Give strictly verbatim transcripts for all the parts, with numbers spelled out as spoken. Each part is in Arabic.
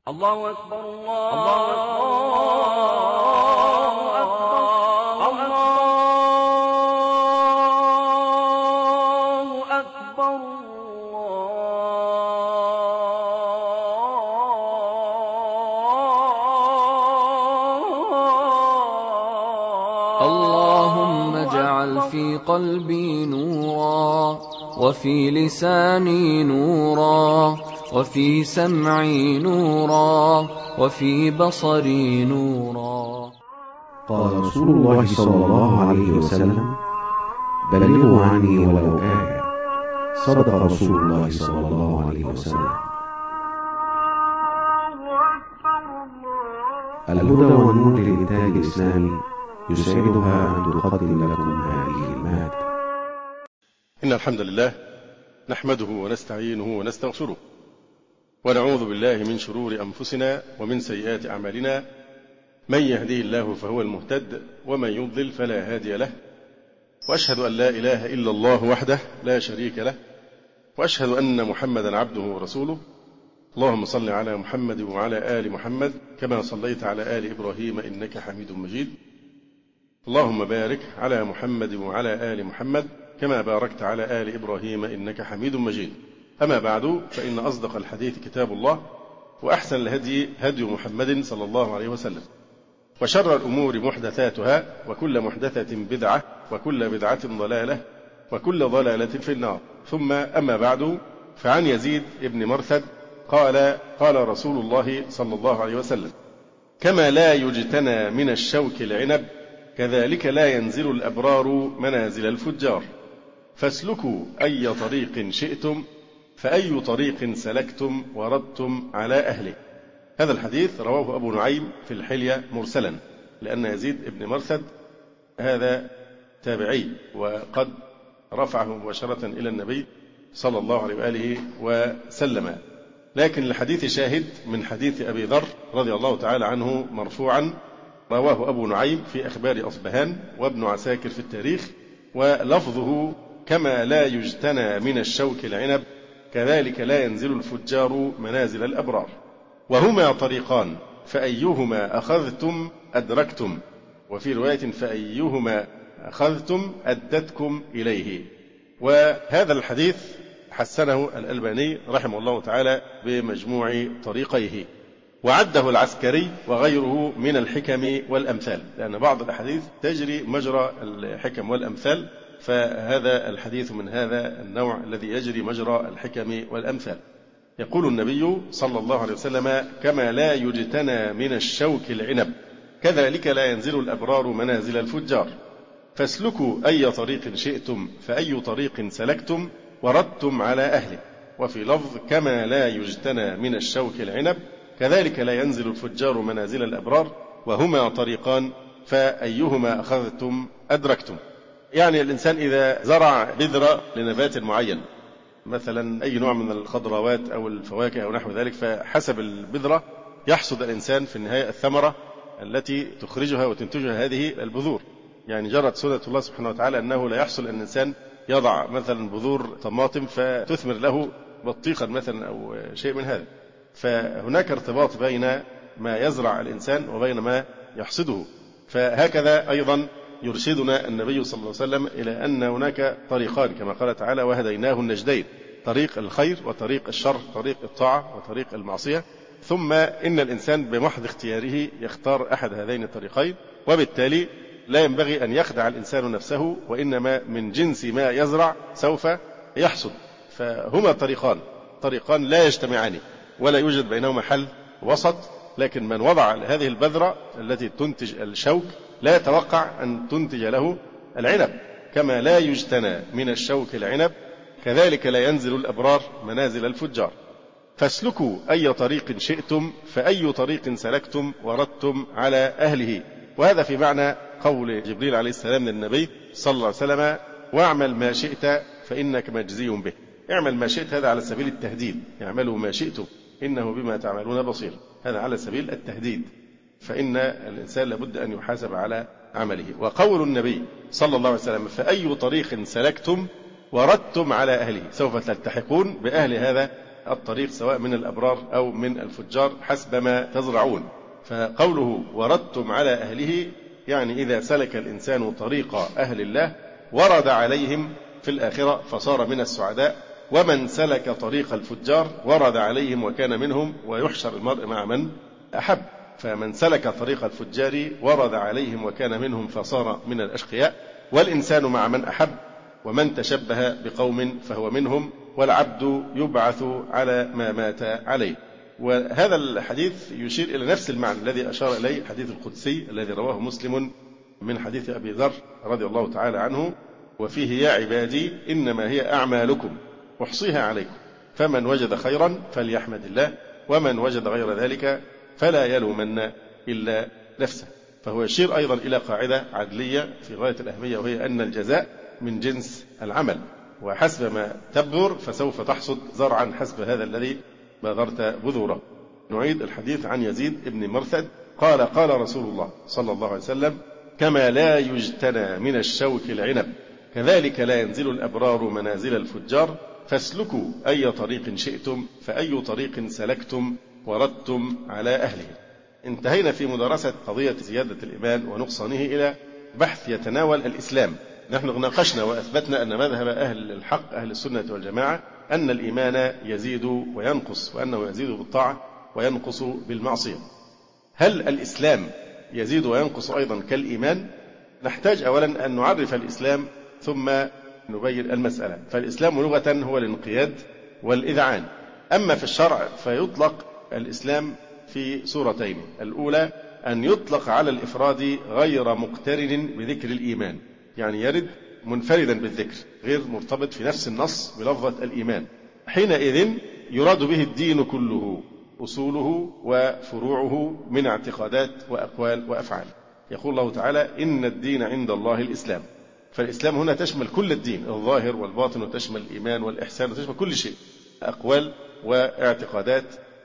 الله أكبر الله أكبر الله أكبر الله. اللهم اجعل في قلبي نورا، وفي لساني نورا، وفي سمعي نورا، وفي بصري نورا. قال رسول الله صلى الله عليه وسلم: بلغوا عني ولو آية. صدق رسول الله صلى الله عليه وسلم. الهدى والنور للإنتاج الإسلامي يسعدها أن تقدم لكم هذه المادة. إن الحمد لله نحمده ونستعينه ونستغفره، ونعوذ بالله من شرور أنفسنا ومن سيئات أعمالنا. من يهديه الله فهو المهتد، ومن يضلل فلا هادي له. وأشهد أن لا إله إلا الله وحده لا شريك له، وأشهد أن محمدا عبده ورسوله. اللهم صل على محمد وعلى آل محمد كما صليت على آل إبراهيم إنك حميد مجيد. اللهم بارك على محمد وعلى آل محمد كما باركت على آل إبراهيم إنك حميد مجيد. أما بعد، فإن أصدق الحديث كتاب الله، وأحسن الهدي هدي محمد صلى الله عليه وسلم، وشر الأمور محدثاتها، وكل محدثة بدعة، وكل بدعة ضلالة، وكل ضلالة في النار. ثم أما بعد، فعن يزيد بن مرثد قال: قال رسول الله صلى الله عليه وسلم: كما لا يجتنى من الشوك العنب، كذلك لا ينزل الأبرار منازل الفجار، فاسلكوا أي طريق شئتم، فأي طريق سلكتم وردتم على أهله. هذا الحديث رواه أبو نعيم في الحلية مرسلا، لأن يزيد بن مرثد هذا تابعي، وقد رفعه مباشرة إلى النبي صلى الله عليه وآله وسلم. لكن الحديث شاهد من حديث أبي ذر رضي الله تعالى عنه مرفوعا، رواه أبو نعيم في أخبار أصبهان، وابن عساكر في التاريخ، ولفظه: كما لا يجتنى من الشوك العنب، كذلك لا ينزل الفجار منازل الأبرار. وهما طريقان، فأيهما أخذتم أدركتم، وفي رواية: فأيهما أخذتم أدتكم إليه. وهذا الحديث حسنه الألباني رحمه الله تعالى بمجموع طريقيه، وعده العسكري وغيره من الحكم والأمثال، لأن بعض الأحاديث تجري مجرى الحكم والأمثال، فهذا الحديث من هذا النوع الذي يجري مجرى الحكم والأمثال. يقول النبي صلى الله عليه وسلم: كما لا يجتنى من الشوك العنب، كذلك لا ينزل الأبرار منازل الفجار، فاسلكوا أي طريق شئتم، فأي طريق سلكتم وردتم على أهله. وفي لفظ: كما لا يجتنى من الشوك العنب، كذلك لا ينزل الفجار منازل الأبرار، وهما طريقان، فأيهما أخذتم أدركتم. يعني الإنسان إذا زرع بذرة لنبات معين، مثلا أي نوع من الخضروات أو الفواكه أو نحو ذلك، فحسب البذرة يحصد الإنسان في النهاية الثمرة التي تخرجها وتنتجها هذه البذور. يعني جرت سنة الله سبحانه وتعالى أنه لا يحصل أن الإنسان يضع مثلا بذور طماطم فتثمر له بطيخا مثلا أو شيء من هذا، فهناك ارتباط بين ما يزرع الإنسان وبين ما يحصده. فهكذا أيضا يرشدنا النبي صلى الله عليه وسلم إلى أن هناك طريقان، كما قال تعالى: وهديناه النجدين، طريق الخير وطريق الشر، طريق الطاعة وطريق المعصية. ثم إن الإنسان بمحض اختياره يختار أحد هذين الطريقين، وبالتالي لا ينبغي أن يخدع الإنسان نفسه، وإنما من جنس ما يزرع سوف يحصد. فهما طريقان طريقان لا يجتمعان، ولا يوجد بينهما حل وسط. لكن من وضع هذه البذرة التي تنتج الشوك لا يتوقع أن تنتج له العنب. كما لا يجتنى من الشوك العنب، كذلك لا ينزل الأبرار منازل الفجار، فاسلكوا أي طريق شئتم، فأي طريق سلكتم وردتم على أهله. وهذا في معنى قول جبريل عليه السلام للنبي صلى الله عليه وسلم: واعمل ما شئت فإنك مجزي به. اعمل ما شئت، هذا على سبيل التهديد، اعملوا ما شئتم إنه بما تعملون بصير، هذا على سبيل التهديد، فإن الإنسان لابد أن يحاسب على عمله. وقول النبي صلى الله عليه وسلم: فأي طريق سلكتم وردتم على أهله، سوف تلتحقون بأهل هذا الطريق سواء من الأبرار أو من الفجار حسب ما تزرعون. فقوله وردتم على أهله يعني إذا سلك الإنسان طريق أهل الله ورد عليهم في الآخرة فصار من السعداء، ومن سلك طريق الفجار ورد عليهم وكان منهم، ويحشر المرء مع من أحب. فمن سلك طريق الفجار ورد عليهم وكان منهم فصار من الأشقياء، والإنسان مع من أحب، ومن تشبه بقوم فهو منهم، والعبد يبعث على ما مات عليه. وهذا الحديث يشير إلى نفس المعنى الذي أشار إليه الحديث القدسي الذي رواه مسلم من حديث أبي ذر رضي الله تعالى عنه، وفيه يا عبادي إنما هي أعمالكم أحصيها عليكم فمن وجد خيرا فليحمد الله ومن وجد غير ذلك فلا يلومن إلا نفسه. فهو يشير أيضا إلى قاعدة عدلية في غاية الأهمية، وهي أن الجزاء من جنس العمل، وحسب ما تبذر فسوف تحصد زرعا حسب هذا الذي بذرت بذوره. نعيد الحديث عن يزيد بن مرثد قال قال رسول الله صلى الله عليه وسلم كما لا يجتنى من الشوك العنب كذلك لا ينزل الأبرار منازل الفجار فاسلكوا أي طريق شئتم فأي طريق سلكتم وردتم على أهله. انتهينا في مدرسة قضية زيادة الإيمان ونقصانه إلى بحث يتناول الإسلام. نحن ناقشنا وأثبتنا أن مذهب أهل الحق أهل السنة والجماعة أن الإيمان يزيد وينقص، وأنه يزيد بالطاعة وينقص بالمعصية. هل الإسلام يزيد وينقص أيضا كالإيمان؟ نحتاج أولا أن نعرف الإسلام ثم نبين المسألة. فالإسلام لغة هو الانقياد والإذعان، أما في الشرع فيطلق الإسلام في صورتين. الأولى أن يطلق على الإفراد غير مقترن بذكر الإيمان، يعني يرد منفردا بالذكر غير مرتبط في نفس النص بلفظة الإيمان، حينئذ يراد به الدين كله أصوله وفروعه من اعتقادات وأقوال وأفعال. يقول الله تعالى إن الدين عند الله الإسلام، فالإسلام هنا تشمل كل الدين الظاهر والباطن، وتشمل الإيمان والإحسان، وتشمل كل شيء أقوال واعتقادات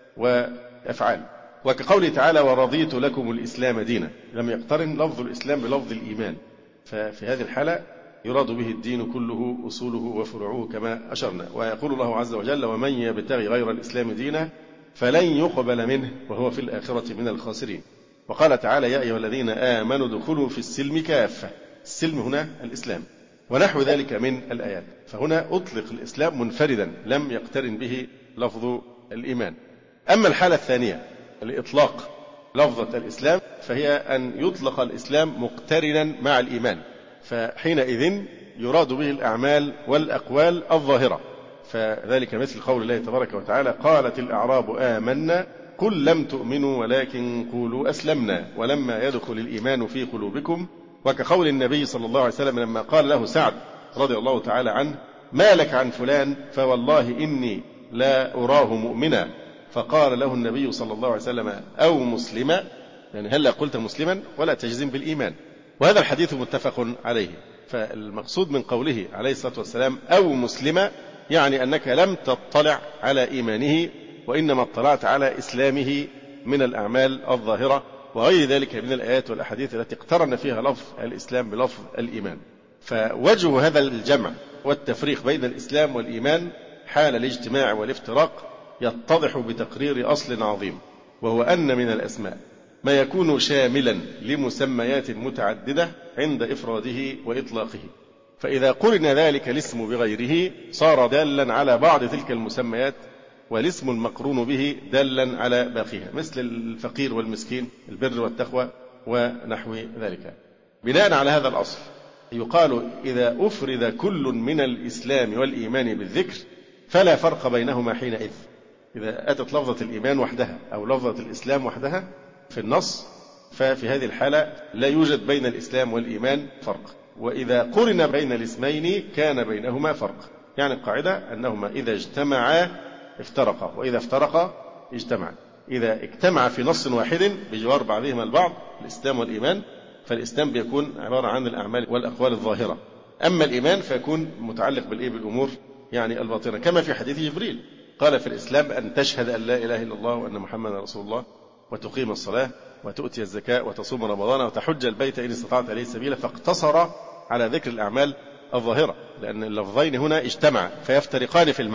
وأفعال. وكقوله تعالى ورضيت لكم الإسلام دينا، لم يقترن لفظ الإسلام بلفظ الإيمان، ففي هذه الحالة يراد به الدين كله أصوله وفروعه كما أشرنا. ويقول الله عز وجل ومن يبتغي غير الإسلام دينا فلن يقبل منه وهو في الآخرة من الخاسرين. وقال تعالى يا أيها الذين آمنوا ادخلوا في السلم كافة، السلم هنا الإسلام، ونحو ذلك من الآيات. فهنا أطلق الإسلام منفردا لم يقترن به لفظ الإيمان. أما الحالة الثانية لإطلاق لفظة الإسلام فهي أن يطلق الإسلام مقترنا مع الإيمان، فحينئذ يراد به الأعمال والأقوال الظاهرة. فذلك مثل قول الله تبارك وتعالى قالت الأعراب آمنا قل لم تؤمنوا ولكن قولوا أسلمنا ولما يدخل الإيمان في قلوبكم. وكقول النبي صلى الله عليه وسلم لما قال له سعد رضي الله تعالى عنه ما لك عن فلان فوالله إني لا أراه مؤمنا، فقال له النبي صلى الله عليه وسلم أو مسلما، يعني هل قلت مسلما ولا تجزم بالإيمان. وهذا الحديث متفق عليه. فالمقصود من قوله عليه الصلاة والسلام أو مسلما يعني أنك لم تطلع على إيمانه، وإنما اطلعت على إسلامه من الأعمال الظاهرة وغير ذلك من الآيات والأحاديث التي اقترن فيها لفظ الإسلام بلفظ الإيمان. فوجه هذا الجمع والتفريق بين الإسلام والإيمان حال الاجتماع والافتراق يتضح بتقرير أصل عظيم، وهو أن من الأسماء ما يكون شاملا لمسميات متعددة عند إفراده وإطلاقه، فإذا قرن ذلك الاسم بغيره صار دالا على بعض تلك المسميات، والاسم المقرون به دالا على باقيها، مثل الفقير والمسكين، البر والتقوى ونحو ذلك. بناء على هذا الأصل يقال إذا أفرد كل من الإسلام والإيمان بالذكر فلا فرق بينهما حينئذ. إذا أتت لفظة الإيمان وحدها أو لفظة الإسلام وحدها في النص ففي هذه الحالة لا يوجد بين الإسلام والإيمان فرق، وإذا قرن بين الاسمين كان بينهما فرق. يعني القاعدة أنهما إذا اجتمعا افترقا وإذا افترقا اجتمعا. إذا اجتمع في نص واحد بجوار بعضهما البعض الإسلام والإيمان فالإسلام بيكون عبارة عن الأعمال والأقوال الظاهرة، أما الإيمان فيكون متعلق بالإيه بالأمور يعني الباطنة، كما في حديث جبريل قال في الإسلام أن تشهد أن لا إله إلا الله وأن محمد رسول الله وتقيم الصلاة وتؤتي الزكاة وتصوم رمضان وتحج البيت إن استطعت إليه سبيلا، فاقتصر على ذكر الأعمال الظاهرة، لأن اللفظين هنا اجتمعا فيفترقان في المعنى.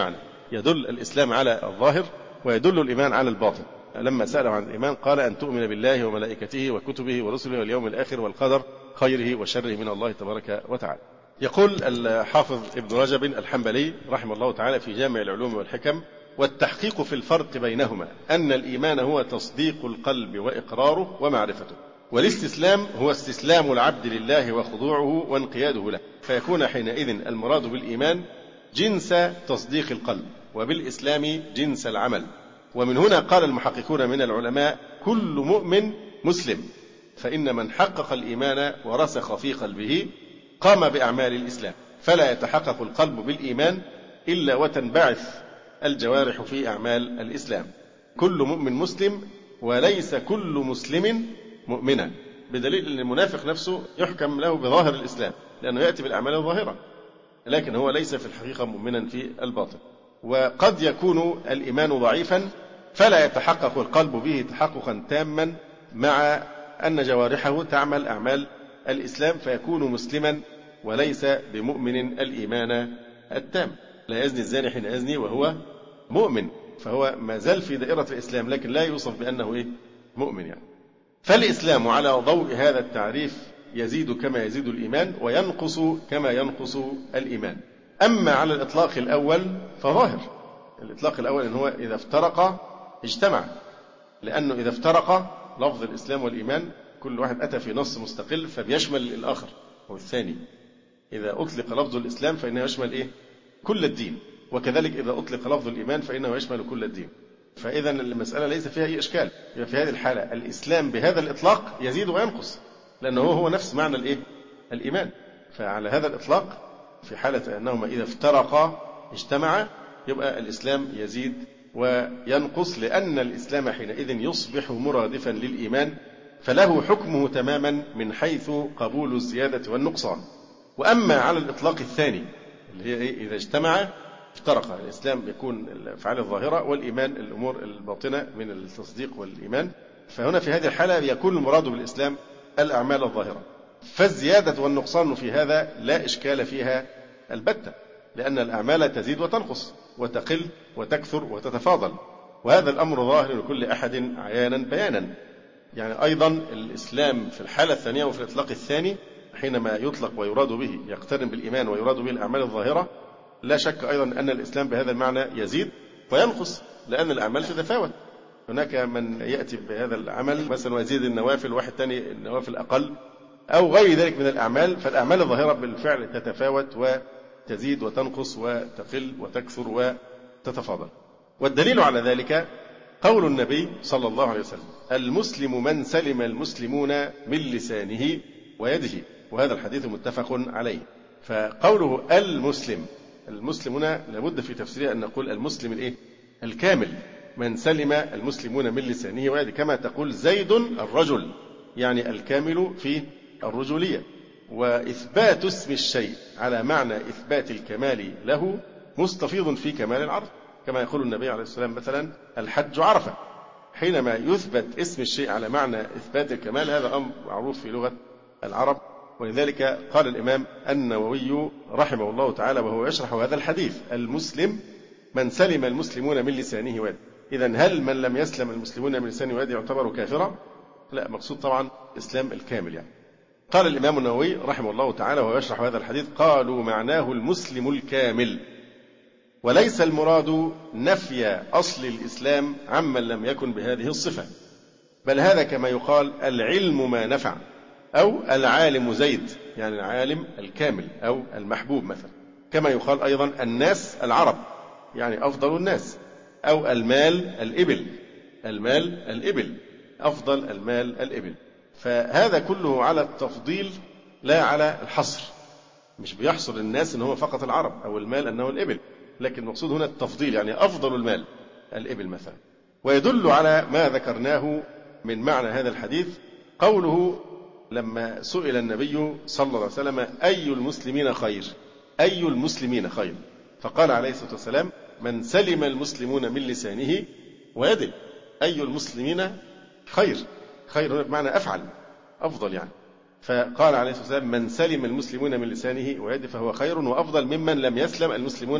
يدل الإسلام على الظاهر ويدل الإيمان على الباطن. لما سأله عن الإيمان قال أن تؤمن بالله وملائكته وكتبه ورسله واليوم الآخر والقدر خيره وشره من الله تبارك وتعالى. يقول الحافظ ابن رجب الحنبلي رحمه الله تعالى في جامع العلوم والحكم: والتحقيق في الفرق بينهما أن الإيمان هو تصديق القلب وإقراره ومعرفته، والاستسلام هو استسلام العبد لله وخضوعه وانقياده له، فيكون حينئذ المراد بالإيمان جنس تصديق القلب، وبالإسلام جنس العمل. ومن هنا قال المحققون من العلماء: كل مؤمن مسلم، فإن من حقق الإيمان ورسخ في قلبه قام بأعمال الإسلام، فلا يتحقق القلب بالإيمان إلا وتنبعث الجوارح في أعمال الإسلام. كل مؤمن مسلم وليس كل مسلم مؤمنا، بدليل أن المنافق نفسه يحكم له بظاهر الإسلام لأنه يأتي بالأعمال الظاهرة، لكن هو ليس في الحقيقة مؤمنا في الباطن. وقد يكون الإيمان ضعيفا فلا يتحقق القلب به تحققا تاما، مع أن جوارحه تعمل أعمال الإسلام، فيكون مسلما وليس بمؤمن الإيمان التام. لا يزني الزاني حين يزني وهو مؤمن، فهو ما زال في دائرة الإسلام لكن لا يوصف بأنه إيه؟ مؤمن يعني. فالإسلام على ضوء هذا التعريف يزيد كما يزيد الإيمان وينقص كما ينقص الإيمان. أما على الإطلاق الأول فظاهر. الإطلاق الأول إن هو إذا افترق اجتمع، لأنه إذا افترق لفظ الإسلام والإيمان كل واحد أتى في نص مستقل فبيشمل الآخر والثاني. إذا أطلق لفظ الإسلام فإنه يشمل إيه؟ كل الدين، وكذلك إذا أطلق لفظ الإيمان فإنه يشمل كل الدين. فإذا المسألة ليس فيها أي إشكال. في هذه الحالة الإسلام بهذا الإطلاق يزيد وينقص، لأنه هو نفس معنى الإيه؟ الإيمان. فعلى هذا الإطلاق في حالة أنهما إذا افترقا اجتمعا يبقى الإسلام يزيد وينقص، لأن الإسلام حينئذ يصبح مرادفا للإيمان، فله حكمه تماما من حيث قبول الزيادة والنقصان. وأما على الإطلاق الثاني اللي هي إيه؟ إذا اجتمع افترق، الإسلام يكون الأفعال الظاهرة والإيمان الأمور الباطنة من التصديق والإيمان، فهنا في هذه الحالة يكون المراد بالإسلام الأعمال الظاهرة. فالزيادة والنقصان في هذا لا إشكال فيها البتة، لأن الأعمال تزيد وتنقص وتقل وتكثر وتتفاضل، وهذا الأمر ظاهر لكل أحد عيانا بيانا. يعني أيضا الإسلام في الحالة الثانية وفي الإطلاق الثاني حينما يطلق ويراد به يقترن بالإيمان ويراد به الأعمال الظاهرة، لا شك أيضا أن الإسلام بهذا المعنى يزيد وينقص، لأن الأعمال تتفاوت. هناك من يأتي بهذا العمل مثلا ويزيد النوافل، واحد تاني النوافل أقل أو غير ذلك من الأعمال، فالأعمال الظاهرة بالفعل تتفاوت وتزيد وتنقص وتقل وتكثر وتتفاضل. والدليل على ذلك قول النبي صلى الله عليه وسلم: المسلم من سلم المسلمون من لسانه ويده، وهذا الحديث متفق عليه. فقوله المسلم، المسلمون لابد في تفسيره أن نقول المسلم الإيه؟ الكامل، من سلم المسلمون من لسانه ويده، كما تقول زيد الرجل، يعني الكامل في الرجولية. وإثبات اسم الشيء على معنى إثبات الكمال له مستفيض في كمال العرف، كما يقول النبي عليه الصلاة والسلام مثلا: الحج عرفة. حينما يثبت اسم الشيء على معنى إثبات الكمال هذا أمر معروف في لغة العرب. ولذلك قال الإمام النووي رحمه الله تعالى وهو يشرح هذا الحديث: المسلم من سلم المسلمون من لسانه ويده. إذن هل من لم يسلم المسلمون من لسانه ويده يعتبر كافرا؟ لا، مقصود طبعا الإسلام الكامل يعني. قال الإمام النووي رحمه الله تعالى وهو يشرح هذا الحديث: قالوا معناه المسلم الكامل، وليس المراد نفي أصل الإسلام عمن لم يكن بهذه الصفة، بل هذا كما يقال العلم ما نفع، أو العالم زيد، يعني العالم الكامل أو المحبوب مثلا. كما يقال أيضا الناس العرب، يعني أفضل الناس، أو المال الإبل، المال الإبل، أفضل المال الإبل. فهذا كله على التفضيل لا على الحصر، مش بيحصر الناس أنه فقط العرب أو المال أنه الإبل، لكن المقصود هنا التفضيل، يعني أفضل المال الإبل مثلا. ويدل على ما ذكرناه من معنى هذا الحديث قوله لما سئل النبي صلى الله عليه وسلم: أي المسلمين خير؟ أي المسلمين خير؟ فقال عليه الصلاة والسلام: من سلم المسلمون من لسانه ويده. أي المسلمين خير، خير هنا بمعنى أفعل، أفضل يعني. فقال عليه الصلاة والسلام: من سلم المسلمون من لسانه ويده فهو خير وأفضل ممن لم يسلم المسلمون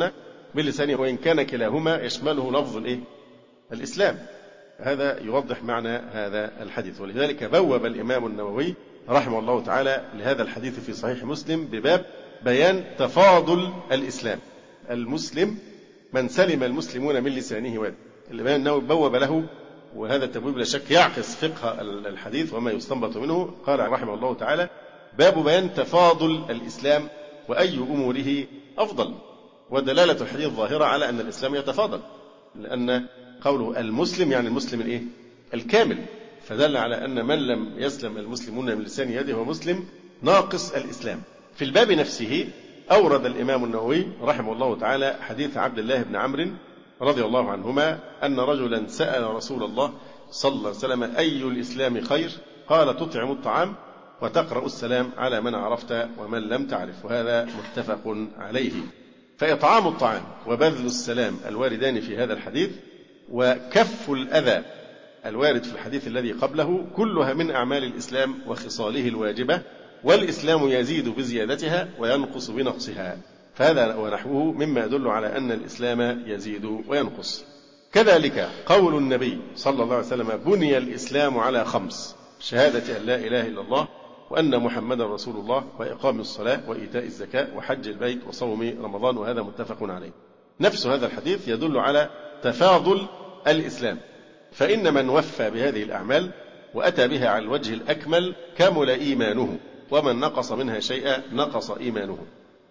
باللسان، وإن كان كلاهما يشمله لفظ الإيه؟ الإسلام. هذا يوضح معنى هذا الحديث. ولذلك بوب الإمام النووي رحمه الله تعالى لهذا الحديث في صحيح مسلم بباب بيان تفاضل الإسلام. المسلم من سلم المسلمون من لسانه ويده. الإمام النووي بوب له، وهذا التبويب لا شك يعكس فقه الحديث وما يستنبط منه. قال رحمه الله تعالى: باب بيان تفاضل الإسلام وأي أموره أفضل. ودلالة الحديث ظاهرة على أن الإسلام يتفاضل، لأن قوله المسلم يعني المسلم الإيه؟ الكامل، فدل على أن من لم يسلم المسلمون من لسان يده هو مسلم ناقص الإسلام. في الباب نفسه أورد الإمام النووي رحمه الله تعالى حديث عبد الله بن عمرو رضي الله عنهما أن رجلا سأل رسول الله صلى الله عليه وسلم: أي الإسلام خير؟ قال: تطعم الطعام وتقرأ السلام على من عرفت ومن لم تعرف. وهذا متفق عليه. فإطعام الطعام وبذل السلام الواردان في هذا الحديث وكف الأذى الوارد في الحديث الذي قبله كلها من أعمال الإسلام وخصاله الواجبة، والإسلام يزيد بزيادتها وينقص بنقصها. فهذا ونحوه مما يدل على أن الإسلام يزيد وينقص. كذلك قول النبي صلى الله عليه وسلم: بني الإسلام على خمس: شهادة أن لا إله إلا الله وأن محمدا رسول الله وإقام الصلاة وإيتاء الزكاة وحج البيت وصوم رمضان. وهذا متفق عليه. نفس هذا الحديث يدل على تفاضل الإسلام، فإن من وفى بهذه الأعمال وأتى بها على الوجه الأكمل كمل إيمانه، ومن نقص منها شيئا نقص إيمانه.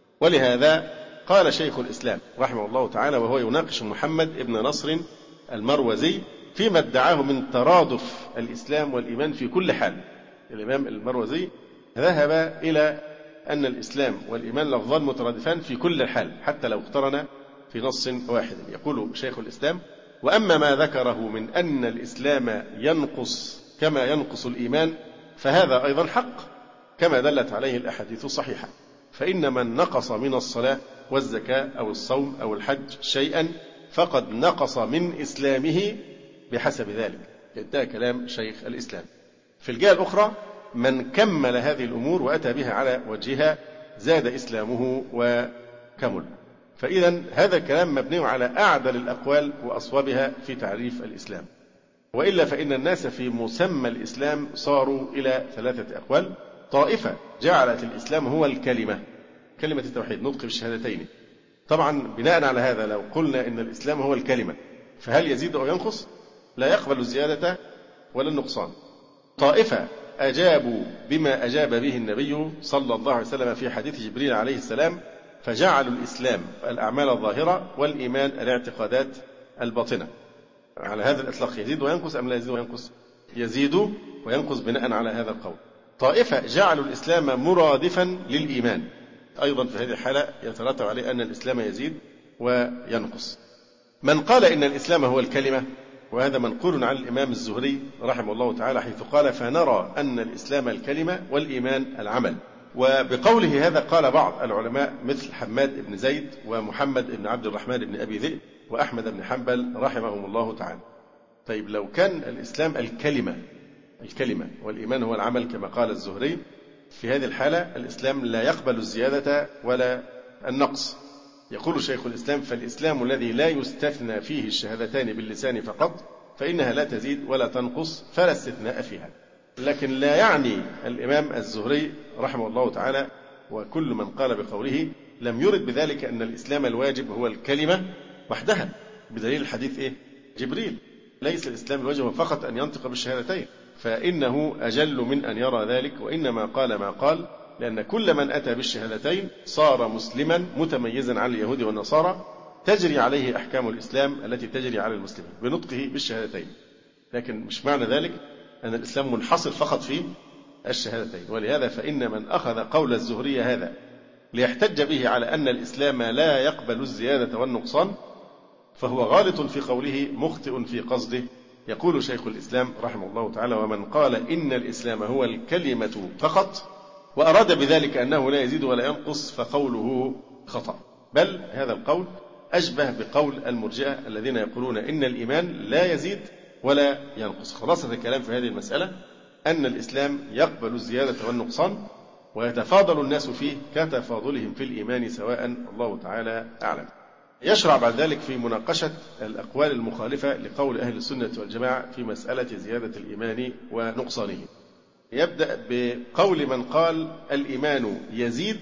ولهذا قال شيخ الإسلام رحمه الله تعالى وهو يناقش محمد ابن نصر المروزي فيما ادعاه من ترادف الإسلام والإيمان في كل حال. الإمام المروزي ذهب إلى أن الإسلام والإيمان لفظان مترادفان في كل حال حتى لو اقترنا في نص واحد. يقول شيخ الإسلام: وأما ما ذكره من أن الإسلام ينقص كما ينقص الإيمان فهذا أيضا حق كما دلت عليه الأحاديث الصحيحة. فإن من نقص من الصلاة والزكاة أو الصوم أو الحج شيئا فقد نقص من إسلامه بحسب ذلك. انتهى كلام شيخ الإسلام. في الجهة الأخرى من كمل هذه الأمور وأتى بها على وجهها زاد إسلامه وكمل. فإذا هذا الكلام مبني على أعدل الأقوال وأصوبها في تعريف الإسلام. وإلا فإن الناس في مسمى الإسلام صاروا إلى ثلاثة أقوال. طائفة جعلت الإسلام هو الكلمة، كلمة التوحيد، نطق بالشهادتين. طبعا بناء على هذا لو قلنا إن الإسلام هو الكلمة فهل يزيد أو ينقص؟ لا يقبل الزيادة ولا النقصان. طائفة أجابوا بما أجاب به النبي صلى الله عليه وسلم في حديث جبريل عليه السلام، فجعلوا الإسلام الأعمال الظاهرة والإيمان الاعتقادات الباطنة. على هذا الإطلاق يزيد وينقص أم لا يزيد وينقص؟ يزيد وينقص بناء على هذا القول. طائفة جعلوا الإسلام مرادفا للإيمان، أيضا في هذه الحالة يترتب عليه أن الإسلام يزيد وينقص. من قال إن الإسلام هو الكلمة، وهذا منقول عن الإمام الزهري رحمه الله تعالى حيث قال: فنرى أن الإسلام الكلمة والإيمان العمل. وبقوله هذا قال بعض العلماء مثل حماد بن زيد ومحمد بن عبد الرحمن بن أبي ذئب وأحمد بن حنبل رحمهم الله تعالى. طيب لو كان الإسلام الكلمة الكلمة والإيمان هو العمل كما قال الزهري، في هذه الحالة الإسلام لا يقبل الزيادة ولا النقص. يقول شيخ الإسلام: فالإسلام الذي لا يستثنى فيه الشهادتان باللسان فقط فإنها لا تزيد ولا تنقص فلا استثناء فيها. لكن لا يعني الإمام الزهري رحمه الله تعالى وكل من قال بقوله لم يرد بذلك أن الإسلام الواجب هو الكلمة وحدها، بدليل الحديث إيه؟ جبريل. ليس الإسلام الواجب فقط أن ينطق بالشهادتين، فإنه أجل من أن يرى ذلك، وإنما قال ما قال لأن كل من أتى بالشهادتين صار مسلما متميزا عن اليهود والنصارى تجري عليه أحكام الإسلام التي تجري على المسلمين بنطقه بالشهادتين. لكن مش معنى ذلك أن الإسلام منحصر فقط في الشهادتين. ولهذا فإن من أخذ قول الزهري هذا ليحتج به على أن الإسلام لا يقبل الزيادة والنقصان فهو غالط في قوله مخطئ في قصده. يقول شيخ الإسلام رحمه الله تعالى: ومن قال إن الإسلام هو الكلمة فقط وأراد بذلك أنه لا يزيد ولا ينقص فقوله خطأ، بل هذا القول أشبه بقول المرجئة الذين يقولون إن الإيمان لا يزيد ولا ينقص. خلاصة الكلام في هذه المسألة أن الإسلام يقبل الزيادة والنقصان ويتفاضل الناس فيه كتفاضلهم في الإيمان سواء، الله تعالى أعلم. يشرع بعد ذلك في مناقشة الأقوال المخالفة لقول أهل السنة والجماعة في مسألة زيادة الإيمان ونقصانه. يبدأ بقول من قال الإيمان يزيد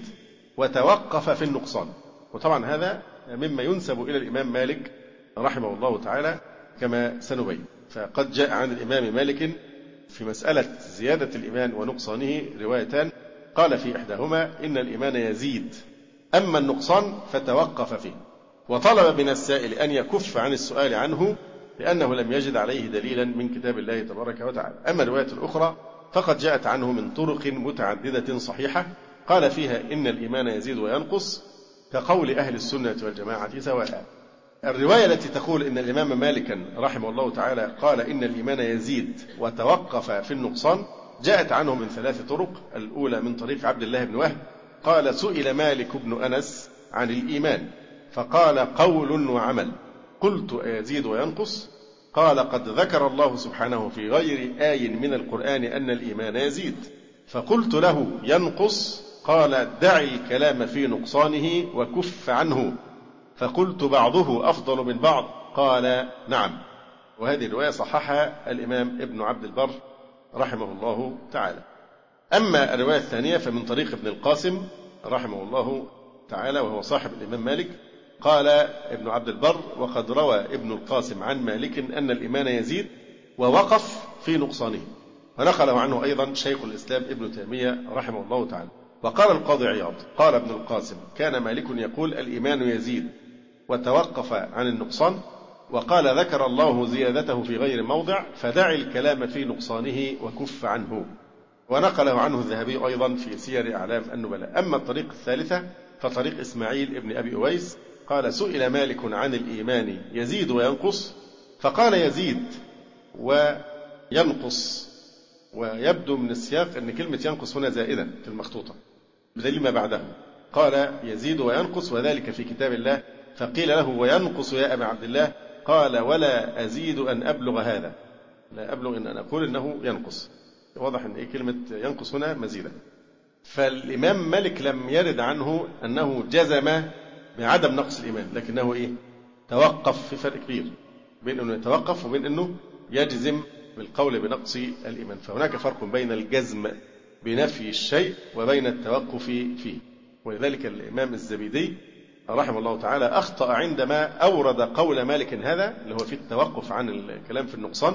وتوقف في النقصان، وطبعا هذا مما ينسب إلى الإمام مالك رحمه الله تعالى كما سنبين. فقد جاء عن الإمام مالك في مسألة زيادة الإيمان ونقصانه روايتان، قال في إحداهما إن الإيمان يزيد، أما النقصان فتوقف فيه، وطلب من السائل أن يكف عن السؤال عنه لأنه لم يجد عليه دليلا من كتاب الله تبارك وتعالى. أما الرواية الأخرى فقد جاءت عنه من طرق متعددة صحيحة، قال فيها إن الإيمان يزيد وينقص كقول أهل السنة والجماعة سواء. الرواية التي تقول إن الإمام مالكا رحمه الله تعالى قال إن الإيمان يزيد وتوقف في النقصان جاءت عنه من ثلاث طرق. الأولى من طريق عبد الله بن وهب قال سئل مالك بن أنس عن الإيمان فقال قول وعمل، قلت أيزيد وينقص؟ قال قد ذكر الله سبحانه في غير آي من القرآن أن الإيمان يزيد، فقلت له ينقص؟ قال دع الكلام في نقصانه وكف عنه، فقلت بعضه أفضل من بعض؟ قال نعم. وهذه الرواية صححها الإمام ابن عبد البر رحمه الله تعالى. أما الرواية الثانية فمن طريق ابن القاسم رحمه الله تعالى وهو صاحب الإمام مالك، قال ابن عبد البر وقد روى ابن القاسم عن مالك أن الإيمان يزيد ووقف في نقصانه، ونقله عنه أيضا شيخ الإسلام ابن تيمية رحمه الله تعالى. وقال القاضي عياض قال ابن القاسم كان مالك يقول الإيمان يزيد وتوقف عن النقصان، وقال ذكر الله زيادته في غير موضع فدع الكلام في نقصانه وكف عنه، ونقله عنه الذهبي أيضا في سير أعلام النبلاء. أما الطريق الثالثة فطريق إسماعيل ابن أبي أويس قال سئل مالك عن الإيمان يزيد وينقص فقال يزيد وينقص، ويبدو من السياق أن كلمة ينقص هنا زائدة في المخطوطة بدليل ما بعده، قال يزيد وينقص وذلك في كتاب الله، فقيل له وينقص يا أبا عبد الله؟ قال ولا أزيد أن أبلغ هذا، لا أبلغ أن أقول إنه ينقص. واضح أن إيه كلمة ينقص هنا مزيدة. فالإمام مالك لم يرد عنه أنه جزم بعدم نقص الإيمان، لكنه إيه توقف. في فرق كبير بين أنه يتوقف وبين أنه يجزم بالقول بنقص الإيمان، فهناك فرق بين الجزم بنفي الشيء وبين التوقف فيه. ولذلك الإمام الزبيدي رحمه الله تعالى أخطأ عندما أورد قول مالك هذا اللي هو في التوقف عن الكلام في النقصان،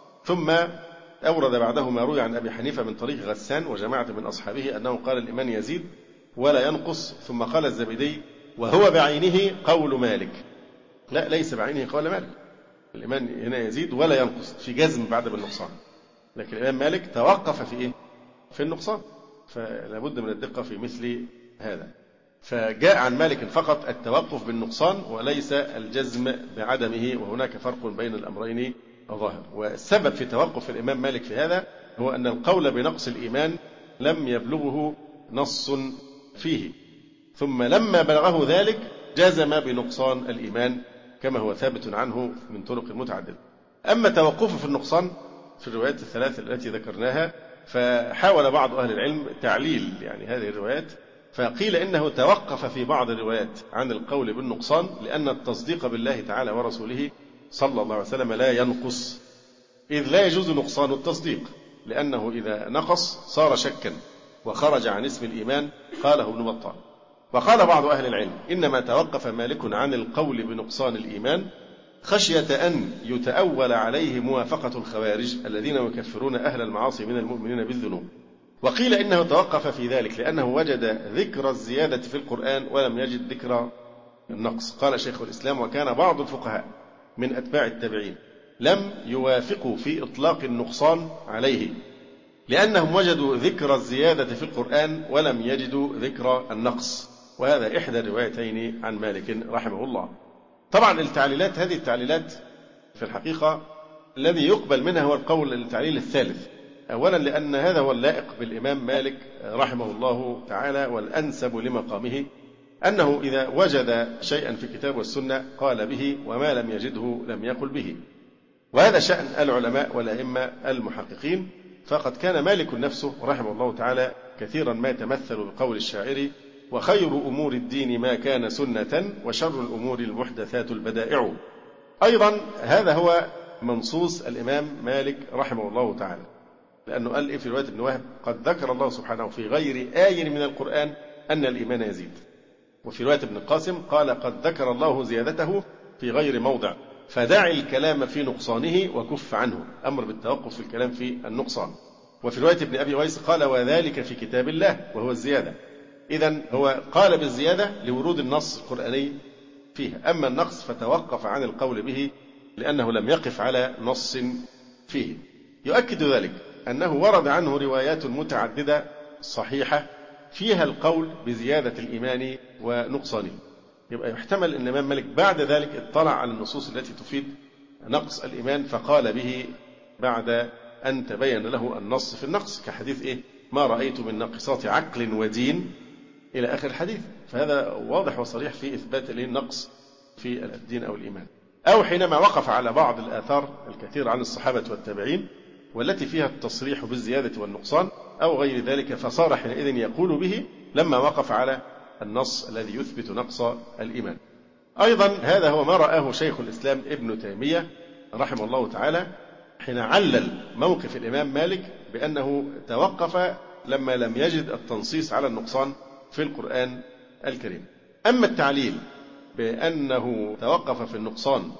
ثم أورد بعده ما روي عن أبي حنيفة من طريق غسان وجماعة من أصحابه أنه قال الإيمان يزيد ولا ينقص، ثم قال الزبيدي وهو بعينه قول مالك. لا، ليس بعينه قول مالك، الإيمان هنا يزيد ولا ينقص في جزم بعد بالنقصان، لكن الإمام مالك توقف في إيه؟ في النقصان. فلا بد من الدقة في مثل هذا. فجاء عن مالك فقط التوقف بالنقصان وليس الجزم بعدمه، وهناك فرق بين الأمرين ظاهر. والسبب في توقف الإمام مالك في هذا هو أن القول بنقص الإيمان لم يبلغه نص فيه، ثم لما بلغه ذلك جزم بنقصان الإيمان كما هو ثابت عنه من طرق متعددة. أما توقفه في النقصان في الروايات الثلاث التي ذكرناها فحاول بعض أهل العلم تعليل يعني هذه الروايات، فقيل إنه توقف في بعض الروايات عن القول بالنقصان لأن التصديق بالله تعالى ورسوله صلى الله عليه وسلم لا ينقص، إذ لا يجوز نقصان التصديق، لأنه إذا نقص صار شكا وخرج عن اسم الإيمان، قاله ابن بطال. وقال بعض أهل العلم إنما توقف مالك عن القول بنقصان الإيمان خشية أن يتأول عليه موافقة الخوارج الذين يكفرون أهل المعاصي من المؤمنين بالذنوب. وقيل إنه توقف في ذلك لأنه وجد ذكر الزيادة في القرآن ولم يجد ذكر النقص. قال شيخ الإسلام وكان بعض الفقهاء من أتباع التابعين لم يوافقوا في إطلاق النقصان عليه لأنهم وجدوا ذكر الزيادة في القرآن ولم يجدوا ذكر النقص، وهذا إحدى الروايتين عن مالك رحمه الله. طبعا التعليلات هذه التعليلات في الحقيقة الذي يقبل منها هو القول التعليل الثالث، أولا لأن هذا هو اللائق بالإمام مالك رحمه الله تعالى والأنسب لمقامه، أنه إذا وجد شيئا في الكتاب والسنة قال به وما لم يجده لم يقل به، وهذا شأن العلماء والأئمة المحققين. فقد كان مالك نفسه رحمه الله تعالى كثيرا ما يتمثل بقول الشاعر وخير أمور الدين ما كان سنة وشر الأمور المحدثات البدائع. أيضا هذا هو منصوص الإمام مالك رحمه الله تعالى، لأنه قال إيه في رواية ابن وهب: قد ذكر الله سبحانه في غير آية من القرآن أن الإيمان يزيد. وفي رواية ابن القاسم قال: قد ذكر الله زيادته في غير موضع فدع الكلام في نقصانه وكف عنه، أمر بالتوقف في الكلام في النقصان. وفي رواية ابن أبي ويس قال: وذلك في كتاب الله، وهو الزيادة. إذن هو قال بالزيادة لورود النص القرآني فيها، أما النقص فتوقف عن القول به لأنه لم يقف على نص فيه. يؤكد ذلك أنه ورد عنه روايات متعددة صحيحة فيها القول بزيادة الإيمان ونقصانه. يبقى يحتمل أن الإمام مالك بعد ذلك اطلع على النصوص التي تفيد نقص الإيمان فقال به بعد أن تبين له النص في النقص، كحديث إيه: ما رأيت من ناقصات عقل ودين إلى آخر الحديث. فهذا واضح وصريح في إثبات النقص في الدين أو الإيمان. أو حينما وقف على بعض الآثار الكثيرة عن الصحابة والتابعين والتي فيها التصريح بالزيادة والنقصان أو غير ذلك، فصار حينئذ يقول به لما وقف على النص الذي يثبت نقص الإيمان. أيضا هذا هو ما رآه شيخ الإسلام ابن تيمية رحمه الله تعالى حين علل موقف الإمام مالك بأنه توقف لما لم يجد التنصيص على النقصان في القرآن الكريم. أما التعليل بأنه توقف في النقصان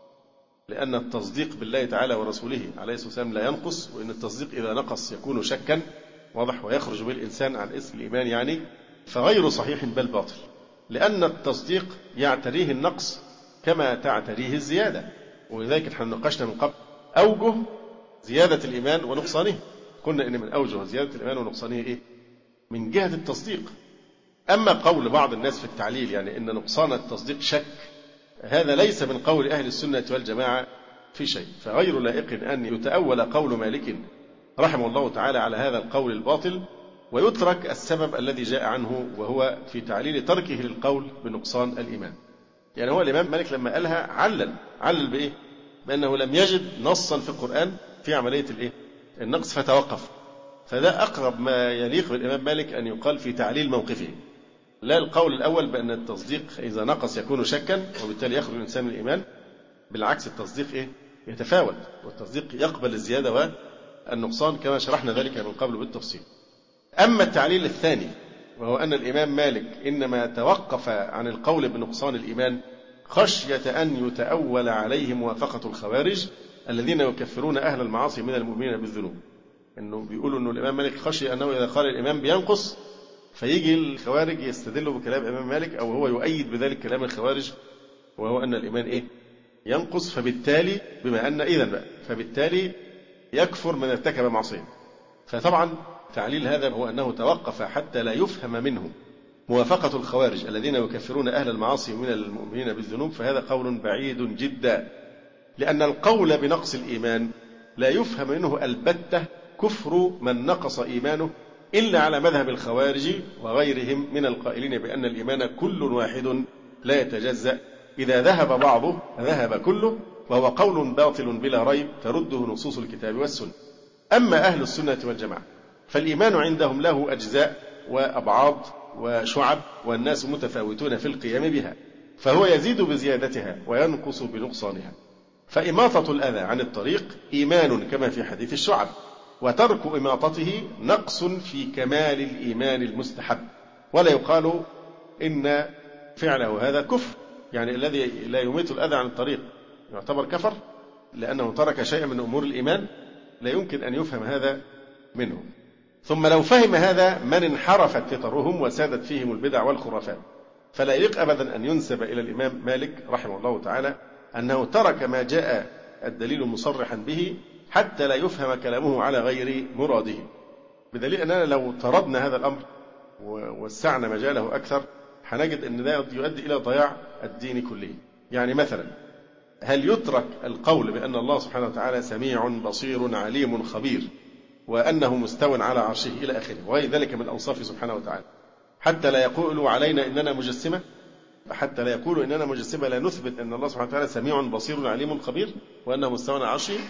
لأن التصديق بالله تعالى ورسوله عليه الصلاة والسلام لا ينقص، وإن التصديق إذا نقص يكون شكا واضح ويخرج به الإنسان عن اسم الإيمان يعني، فغير صحيح بل باطل، لأن التصديق يعتريه النقص كما تعتريه الزيادة. ولذلك نحن ناقشنا من قبل أوجه زيادة الإيمان ونقصانه، قلنا إن من أوجه زيادة الإيمان ونقصانه إيه؟ من جهة التصديق. أما قول بعض الناس في التعليل يعني إن نقصان التصديق شك، هذا ليس من قول أهل السنة والجماعة في شيء، فغير لائق أن يتأول قول مالك رحمه الله تعالى على هذا القول الباطل ويترك السبب الذي جاء عنه وهو في تعليل تركه للقول بنقصان الإيمان. يعني هو الإمام مالك لما قالها علل علل بإيه؟ بأنه لم يجد نصا في القرآن في عملية الإيه؟ النقص فتوقف. فده أقرب ما يليق بالإمام مالك أن يقال في تعليل موقفه، لا القول الأول بأن التصديق إذا نقص يكون شكا وبالتالي يخرج الإنسان من الإيمان. بالعكس التصديق إيه؟ يتفاوت، والتصديق يقبل الزيادة والنقصان كما شرحنا ذلك من قبل بالتفصيل. أما التعليل الثاني وهو أن الإمام مالك إنما توقف عن القول بنقصان الإيمان خشية أن يتأول عليه موافقة الخوارج الذين يكفرون أهل المعاصي من المؤمنين بالذنوب. إنه بيقولوا إنه الإمام مالك خشي أنه إذا قال الإمام بينقص فيجي الخوارج يستدلوا بكلام الإمام مالك أو هو يؤيد بذلك كلام الخوارج، وهو أن الإيمان إيه؟ ينقص، فبالتالي بما أن إذن بقى فبالتالي يكفر من ارتكب معصية. فطبعا تعليل هذا هو أنه توقف حتى لا يفهم منه موافقة الخوارج الذين يكفرون أهل المعاصي من المؤمنين بالذنوب، فهذا قول بعيد جدا، لأن القول بنقص الإيمان لا يفهم منه البتة كفر من نقص إيمانه إلا على مذهب الخوارج وغيرهم من القائلين بأن الإيمان كل واحد لا يتجزأ، إذا ذهب بعضه ذهب كله، وهو قول باطل بلا ريب ترده نصوص الكتاب والسنة. أما أهل السنة والجماعة فالإيمان عندهم له أجزاء وأبعاض وشعب، والناس متفاوتون في القيام بها، فهو يزيد بزيادتها وينقص بنقصانها. فإماطة الأذى عن الطريق إيمان كما في حديث الشعب، وترك إماطته نقص في كمال الإيمان المستحب. ولا يقال إن فعله هذا كفر، يعني الذي لا يميت الأذى عن الطريق يعتبر كفر لأنه ترك شيئا من أمور الإيمان، لا يمكن أن يفهم هذا منه. ثم لو فهم هذا من انحرفت فطرهم وسادت فيهم البدع والخرافات، فلا يليق أبدا أن ينسب إلى الإمام مالك رحمه الله تعالى أنه ترك ما جاء الدليل مصرحا به حتى لا يفهم كلامه على غير مراده، بدليل أننا لو طردنا هذا الأمر ووسعنا مجاله أكثر هنجد أن ذلك يؤدي إلى ضياع الدين كله. يعني مثلا هل يترك القول بأن الله سبحانه وتعالى سميع بصير عليم خبير وأنه مستو على عرشه إلى آخره وغير ذلك من أوصافه سبحانه وتعالى حتى لا يقولوا علينا إننا مجسمة، حتى لا يقولوا إننا مجسمة لا نثبت أن الله سبحانه وتعالى سميع بصير عليم خبير وأنه مستو على عرشه؟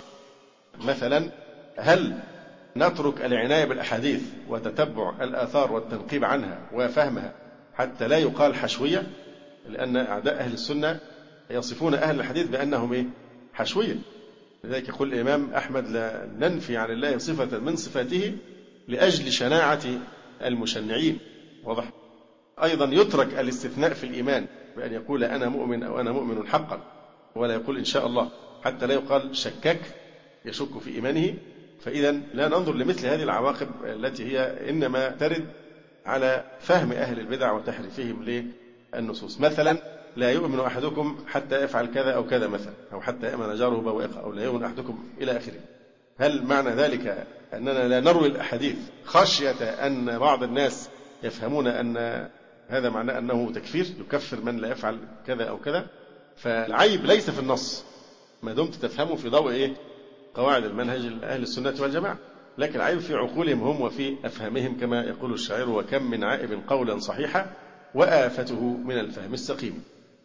مثلا هل نترك العناية بالأحاديث وتتبع الآثار والتنقيب عنها وفهمها حتى لا يقال حشوية، لأن أعداء أهل السنة يصفون أهل الحديث بأنهم إيه؟ حشوية. لذلك يقول الإمام أحمد: لا ننفي عن الله صفة من صفاته لأجل شناعة المشنعين. واضح؟ أيضا يترك الاستثناء في الإيمان بأن يقول أنا مؤمن أو أنا مؤمن حقا، ولا يقول إن شاء الله، حتى لا يقال شكاك يشك في إيمانه. فإذا لا ننظر لمثل هذه العواقب التي هي إنما ترد على فهم أهل البدع وتحريفهم للنصوص. مثلا لا يؤمن أحدكم حتى يفعل كذا أو كذا مثلا، أو حتى يأمن جاره بوائقه، أو لا يؤمن أحدكم إلى آخره. هل معنى ذلك أننا لا نروي الأحاديث خشية أن بعض الناس يفهمون أن هذا معناه أنه تكفير، يكفر من لا يفعل كذا أو كذا؟ فالعيب ليس في النص ما دمت تفهمه في ضوء إيه؟ قواعد المنهج أهل السنة والجماعة، لكن العيب في عقولهم هم وفي أفهامهم، كما يقول الشاعر: وكم من عائب قولا صحيحا وآفته من الفهم السقيم.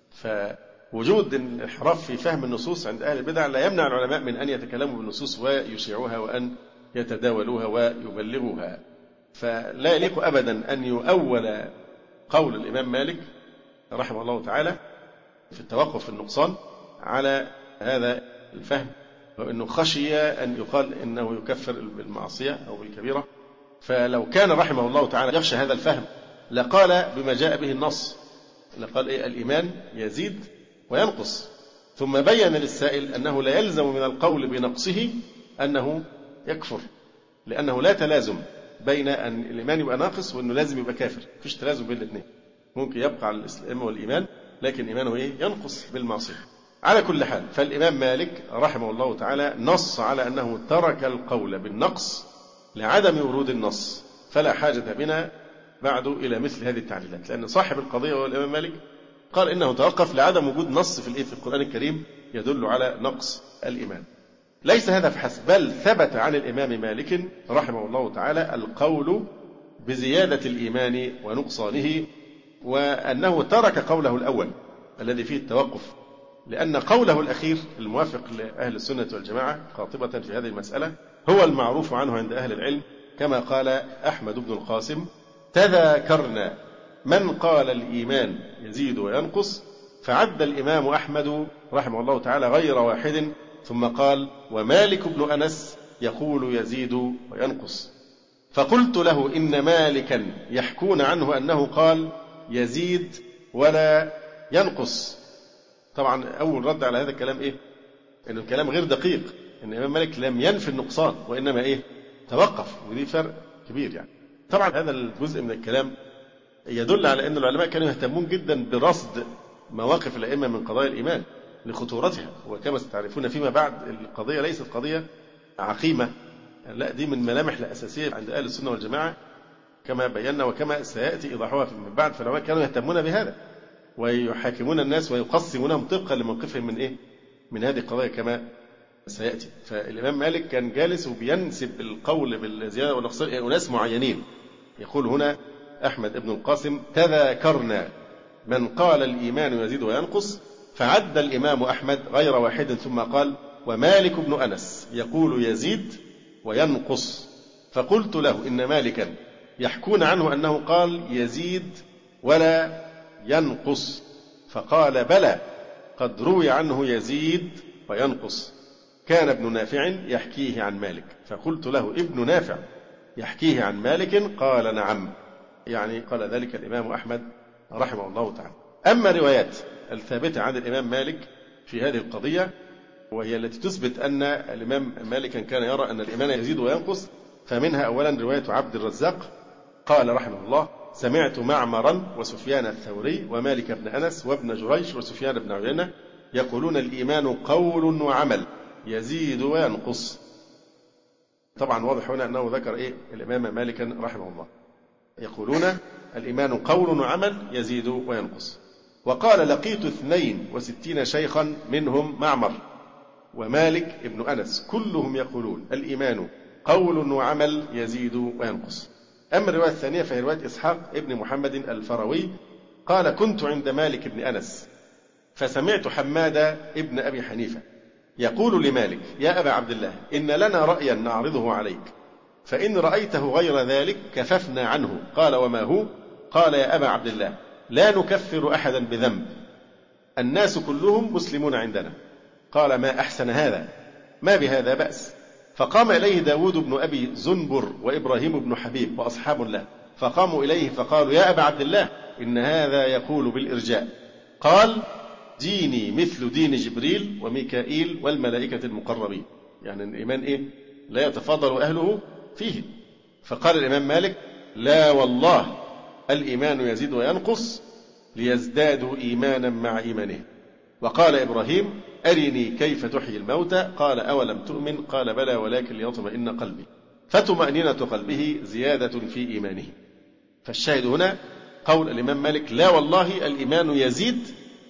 فوجود الانحراف في فهم النصوص عند أهل البدع لا يمنع العلماء من أن يتكلموا بالنصوص ويشيعوها وأن يتداولوها ويبلغوها. فلا يليق أبدا أن يؤول قول الإمام مالك رحمه الله تعالى في التوقف في النقصان على هذا الفهم، وأنه خشي أن يقال إنه يكفر بالمعصية أو بالكبيرة. فلو كان رحمه الله تعالى يخشى هذا الفهم لقال بما جاء به النص، لقال إيه؟ الإيمان يزيد وينقص، ثم بين للسائل أنه لا يلزم من القول بنقصه أنه يكفر، لأنه لا تلازم بين أن الإيمان يبقى ناقص وأنه لازم يبقى كافر. فيش تلازم بين الاثنين، ممكن يبقى على الإسلام والإيمان لكن إيمانه إيه؟ ينقص بالمعصية. على كل حال، فالإمام مالك رحمه الله تعالى نص على أنه ترك القول بالنقص لعدم ورود النص، فلا حاجة بنا بعد إلى مثل هذه التعليلات، لأن صاحب القضية هو الإمام مالك قال إنه توقف لعدم وجود نص في في القرآن الكريم يدل على نقص الإيمان. ليس هذا فحسب، بل ثبت عن الإمام مالك رحمه الله تعالى القول بزيادة الإيمان ونقصانه، وأنه ترك قوله الأول الذي فيه التوقف، لأن قوله الأخير الموافق لأهل السنة والجماعة قاطبة في هذه المسألة هو المعروف عنه عند أهل العلم، كما قال أحمد بن القاسم: تذاكرنا من قال الإيمان يزيد وينقص، فعد الإمام أحمد رحمه الله تعالى غير واحد، ثم قال: ومالك بن أنس يقول يزيد وينقص. فقلت له: إن مالكا يحكون عنه أنه قال يزيد ولا ينقص. طبعا أول رد على هذا الكلام إيه؟ إنه الكلام غير دقيق، إن الإمام مالك لم ينفي النقصان وإنما إيه؟ توقف، ودي فرق كبير يعني. طبعا هذا الجزء من الكلام يدل على أن العلماء كانوا يهتمون جدا برصد مواقف الأئمة من قضايا الإيمان لخطورتها، وكما ستعرفون فيما بعد القضية ليست قضية عقيمة، لا، دي من ملامح الأساسية عند أهل السنة والجماعة كما بينا وكما سيأتي إيضاحها من بعد. فالعلماء كانوا يهتمون بهذا ويحاكمون الناس ويقسمونهم طبقا لموقفهم من إيه؟ من هذه القضايا كما سيأتي. فالإمام مالك كان جالس وبينسب القول بالزيادة والنقصان إلى أناس معينين. يقول هنا أحمد بن القاسم: تذاكرنا من قال الإيمان يزيد وينقص، فعد الإمام أحمد غير واحد، ثم قال: ومالك بن أنس يقول يزيد وينقص. فقلت له: إن مالكا يحكون عنه أنه قال يزيد ولا ينقص. فقال: بلى، قد روي عنه يزيد وينقص، كان ابن نافع يحكيه عن مالك. فقلت له: ابن نافع يحكيه عن مالك؟ قال: نعم. يعني قال ذلك الإمام أحمد رحمه الله تعالى. أما الروايات الثابتة عن الإمام مالك في هذه القضية، وهي التي تثبت أن الإمام مالك كان يرى أن الإيمان يزيد وينقص، فمنها أولا رواية عبد الرزاق قال رحمه الله: سمعت معمرا وسفيان الثوري ومالك بن أنس وابن جريج وسفيان بن عيينة يقولون الإيمان قول وعمل يزيد وينقص. طبعا واضح هنا أنه ذكر إيه الإمام مالك رحمه الله، يقولون الإيمان قول وعمل يزيد وينقص. وقال: لقيت اثنين وستين شيخا منهم معمر ومالك ابن أنس كلهم يقولون الإيمان قول وعمل يزيد وينقص. أما الرواية الثانية فهي رواية إسحاق ابن محمد الفروي قال: كنت عند مالك بن أنس فسمعت حماد ابن أبي حنيفة يقول لمالك: يا أبا عبد الله، إن لنا رأيا نعرضه عليك، فإن رأيته غير ذلك كففنا عنه. قال: وما هو؟ قال يا أبا عبد الله لا نكفر أحدا بذنب، الناس كلهم مسلمون عندنا. قال ما أحسن هذا، ما بهذا بأس. فقام إليه داود بن أبي زنبر وإبراهيم بن حبيب وأصحاب له، فقاموا إليه فقالوا يا أبا عبد الله إن هذا يقول بالإرجاء. قال ديني مثل دين جبريل وميكائيل والملائكة المقربين، يعني الإيمان إيه؟ لا يتفاضل أهله فيه. فقال الإمام مالك لا والله الإيمان يزيد وينقص ليزدادوا إيمانا مع إيمانه. وقال إبراهيم أرني كيف تحيي الموتى، قال أولم تؤمن، قال بلى ولكن ليطمئن قلبي. فطمأنينة قلبه زيادة في إيمانه. فالشاهد هنا قول الإمام مالك لا والله الإيمان يزيد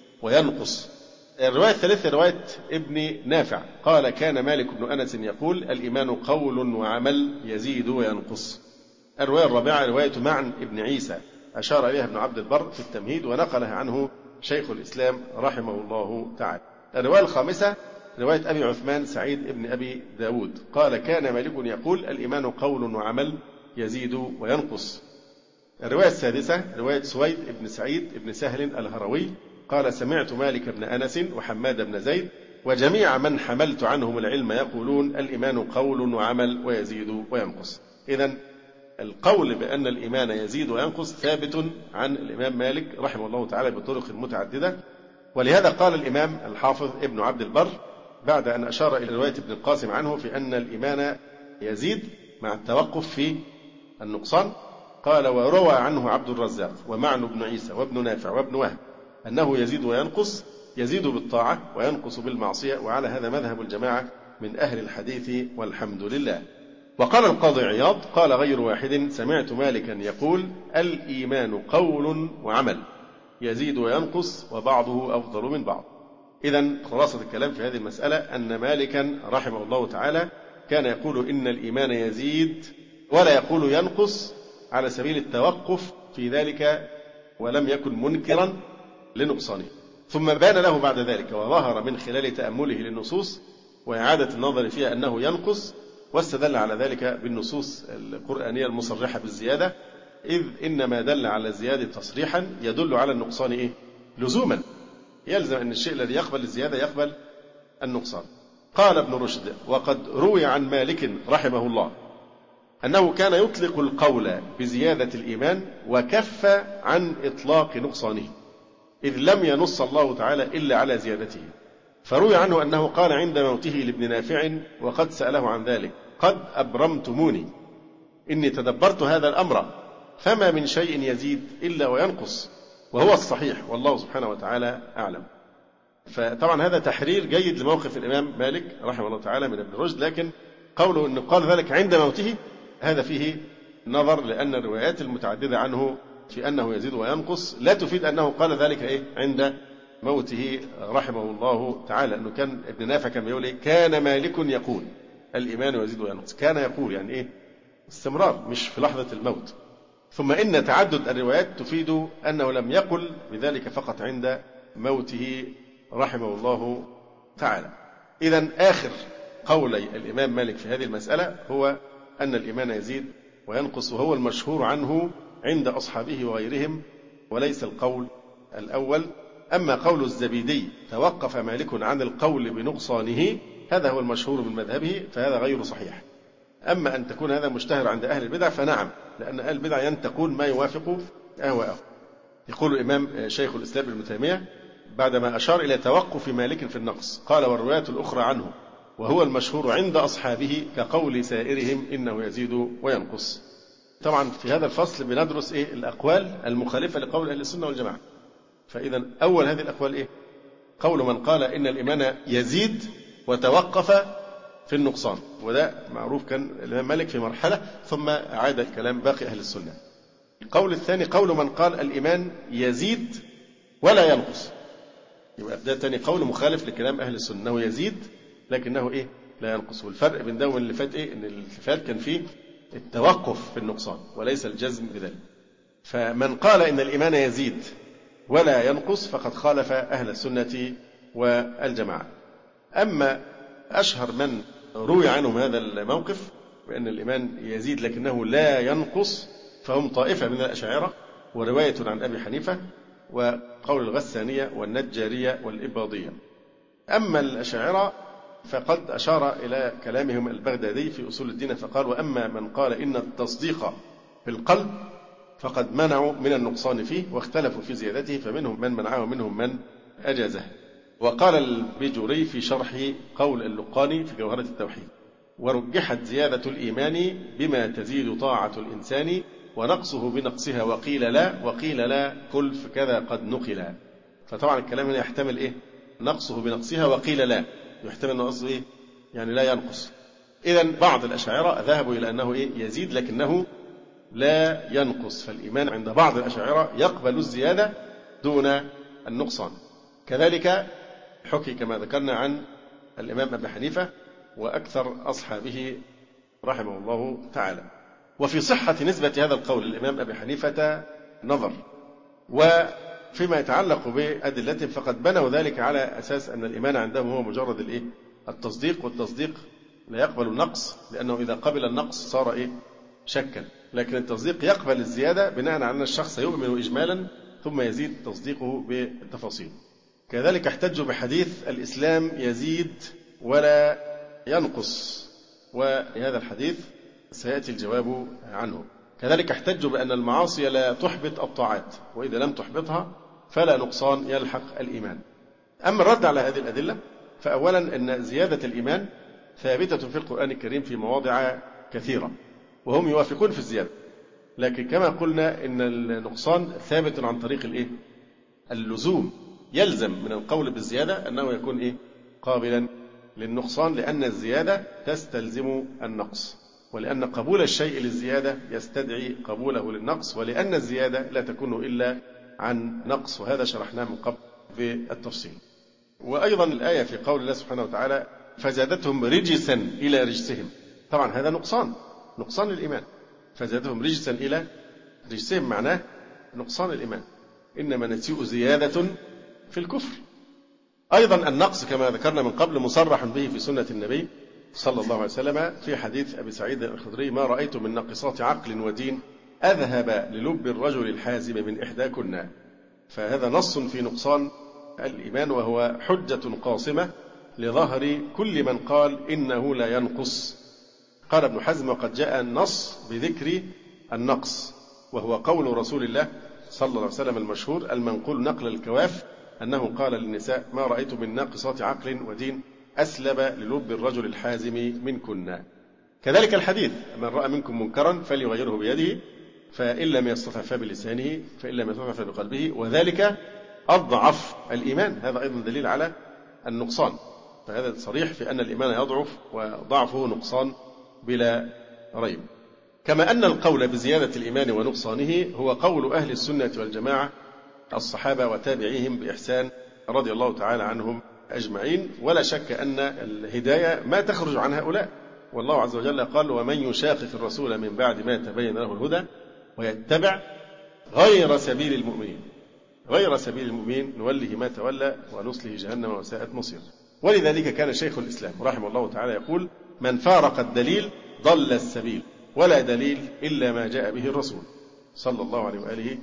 وينقص. الرواية الثالثة رواية ابن نافع قال كان مالك بن أنس يقول الإيمان قول وعمل يزيد وينقص. الرواية الرابعة رواية معن ابن عيسى أشار إليها ابن عبد البر في التمهيد ونقلها عنه شيخ الإسلام رحمه الله تعالى. الرواية الخامسة رواية أبي عثمان سعيد ابن أبي داود قال كان مالك يقول الإيمان قول وعمل يزيد وينقص. الرواية السادسة رواية سويد ابن سعيد ابن سهل الهروي قال سمعت مالك بن أنس وحماد بن زيد وجميع من حملت عنهم العلم يقولون الإيمان قول وعمل ويزيد وينقص. إذن القول بأن الإيمان يزيد وينقص ثابت عن الإمام مالك رحمه الله تعالى بطرق متعددة. ولهذا قال الإمام الحافظ ابن عبد البر بعد أن أشار إلى رواية ابن القاسم عنه في أن الإيمان يزيد مع التوقف في النقصان، قال وروى عنه عبد الرزاق ومعن بن عيسى وابن نافع وابن وهب أنه يزيد وينقص، يزيد بالطاعة وينقص بالمعصية، وعلى هذا مذهب الجماعة من أهل الحديث والحمد لله. وقال القاضي عياض قال غير واحد سمعت مالكا يقول الإيمان قول وعمل يزيد وينقص وبعضه أفضل من بعض. إذن خلاصة الكلام في هذه المسألة أن مالكا رحمه الله تعالى كان يقول إن الإيمان يزيد ولا يقول ينقص على سبيل التوقف في ذلك، ولم يكن منكرا لنقصانه. ثم بان له بعد ذلك وظهر من خلال تأمله للنصوص وإعادة النظر فيها أنه ينقص، واستدل على ذلك بالنصوص القرآنية المصرحة بالزيادة، إذ إنما دل على الزيادة تصريحا يدل على النقصان إيه؟ لزوما، يلزم أن الشيء الذي يقبل الزيادة يقبل النقصان. قال ابن رشد وقد روي عن مالك رحمه الله أنه كان يطلق القول بزيادة الإيمان وكف عن إطلاق نقصانه، إذ لم ينص الله تعالى إلا على زيادته. فروي عنه أنه قال عند موته لابن نافع وقد سأله عن ذلك قد أبرمتموني إني تدبرت هذا الأمر فما من شيء يزيد إلا وينقص، وهو الصحيح والله سبحانه وتعالى أعلم. فطبعا هذا تحرير جيد لموقف الإمام مالك رحمه الله تعالى من ابن رشد، لكن قوله أنه قال ذلك عند موته هذا فيه نظر، لأن الروايات المتعددة عنه في أنه يزيد وينقص لا تفيد أنه قال ذلك إيه عند موته رحمه الله تعالى. أنه كان ابن نافع كان يقول إيه كان مالك يقول الإيمان يزيد وينقص، كان يقول يعني إيه استمرار مش في لحظة الموت. ثم إن تعدد الروايات تفيد أنه لم يقل بذلك فقط عند موته رحمه الله تعالى. إذن آخر قولي الإمام مالك في هذه المسألة هو أن الإيمان يزيد وينقص، وهو المشهور عنه عند أصحابه وغيرهم، وليس القول الأول. أما قول الزبيدي توقف مالك عن القول بنقصانه هذا هو المشهور من مذهبه، فهذا غير صحيح. أما أن تكون هذا مشتهر عند أهل البدع فنعم، لأن أهل البدع ينتقون ما يوافق أهواءه. يقول الإمام شيخ الإسلام ابن تيمية بعدما أشار إلى توقف مالك في النقص قال والروايات الأخرى عنه وهو المشهور عند أصحابه كقول سائرهم إنه يزيد وينقص. طبعا في هذا الفصل بندرس إيه الأقوال المخالفة لقول أهل السنة والجماعة. فإذا أول هذه الأقوال إيه؟ قول من قال إن الإيمان يزيد وتوقف في النقصان، وده معروف كان الإمام مالك في مرحلة ثم أعاد الكلام باقي أهل السنة. القول الثاني قول من قال الإيمان يزيد ولا ينقص، يبقى ده تاني قول مخالف لكلام أهل السنة أنه يزيد لكنه إيه لا ينقص. والفرق بين ده واللي فات إيه؟ إن اللي فات كان فيه التوقف في النقصان وليس الجزم بذلك. فمن قال إن الإيمان يزيد ولا ينقص فقد خالف أهل السنة والجماعة. أما أشهر من روي عنهم هذا الموقف بأن الإيمان يزيد لكنه لا ينقص فهم طائفة من الأشاعرة ورواية عن أبي حنيفة، وقول الغسانية والنجارية والإباضية. أما الأشاعرة فقد أشار إلى كلامهم البغدادي في أصول الدين فقال: وأما من قال إن التصديق في القلب فقد منعوا من النقصان فيه واختلفوا في زيادته، فمنهم من منعه ومنهم من أجازه. وقال البيجوري في شرح قول اللقاني في جوهرة التوحيد: ورجحت زيادة الإيمان بما تزيد طاعة الإنسان ونقصه بنقصها، وقيل لا وقيل لا كلف كذا قد نقل. فطبعا الكلام هنا يحتمل إيه؟ نقصه بنقصها، وقيل لا يحتمل نقصه إيه؟ يعني لا ينقص. إذن بعض الأشاعرة ذهبوا إلى أنه إيه؟ يزيد لكنه لا ينقص. فالإيمان عند بعض الأشاعرة يقبل الزيادة دون النقصان. كذلك حكي كما ذكرنا عن الإمام أبي حنيفة وأكثر أصحابه رحمه الله تعالى. وفي صحة نسبة هذا القول للإمام أبي حنيفة نظر، وفيما يتعلق بأدلتهم فقد بنوا ذلك على أساس أن الإيمان عندهم هو مجرد الإيه؟ التصديق، والتصديق لا يقبل النقص، لأنه إذا قبل النقص صار إيه؟ شكا. لكن التصديق يقبل الزيادة بناء على أن الشخص يؤمن إجمالا ثم يزيد تصديقه بالتفاصيل. كذلك احتجوا بحديث الإسلام يزيد ولا ينقص، وهذا الحديث سيأتي الجواب عنه. كذلك احتجوا بأن المعاصي لا تحبط الطاعات، وإذا لم تحبطها فلا نقصان يلحق الإيمان. أما الرد على هذه الأدلة فأولا أن زيادة الإيمان ثابتة في القرآن الكريم في مواضع كثيرة، وهم يوافقون في الزيادة، لكن كما قلنا إن النقصان ثابت عن طريق الإيه؟ اللزوم. يلزم من القول بالزيادة أنه يكون إيه؟ قابلا للنقصان، لأن الزيادة تستلزم النقص، ولأن قبول الشيء للزيادة يستدعي قبوله للنقص، ولأن الزيادة لا تكون إلا عن نقص، وهذا شرحناه من قبل بالتفصيل. وأيضا الآية في قول الله سبحانه وتعالى: فزادتهم رجسا إلى رجسهم. طبعا هذا نقصان، نقصان الإيمان. فزادتهم رجسا إلى رجسهم معناه نقصان الإيمان، إنما نسيء زيادة في الكفر. أيضا النقص كما ذكرنا من قبل مصرح به في سنة النبي صلى الله عليه وسلم في حديث أبي سعيد الخدري: ما رأيت من ناقصات عقل ودين أذهب للب الرجل الحازم من إحداكن. فهذا نص في نقصان الإيمان، وهو حجة قاصمة لظهر كل من قال إنه لا ينقص. قال ابن حزم: وقد جاء النص بذكر النقص، وهو قول رسول الله صلى الله عليه وسلم المشهور المنقول نقل الكواف أنه قال للنساء: ما رأيت من ناقصات عقل ودين أسلب للب الرجل الحازم منكن. كذلك الحديث: من رأى منكم منكرا فليغيره بيده، فإن لم يستطع فبلسانه، فإن لم يستطع فبقلبه، وذلك أضعف الإيمان. هذا أيضا دليل على النقصان، فهذا صريح في أن الإيمان يضعف، وضعفه نقصان بلا ريب. كما أن القول بزيادة الإيمان ونقصانه هو قول أهل السنة والجماعة الصحابة وتابعيهم بإحسان رضي الله تعالى عنهم أجمعين. ولا شك أن الهداية ما تخرج عن هؤلاء، والله عز وجل قال: ومن يشاقق الرسول من بعد ما تبين له الهدى ويتبع غير سبيل المؤمنين غير سبيل المؤمنين نوله ما تولى ونصله جهنم وساءت مصير. ولذلك كان شيخ الإسلام رحمه الله تعالى يقول: من فارق الدليل ضل السبيل، ولا دليل إلا ما جاء به الرسول صلى الله عليه وآله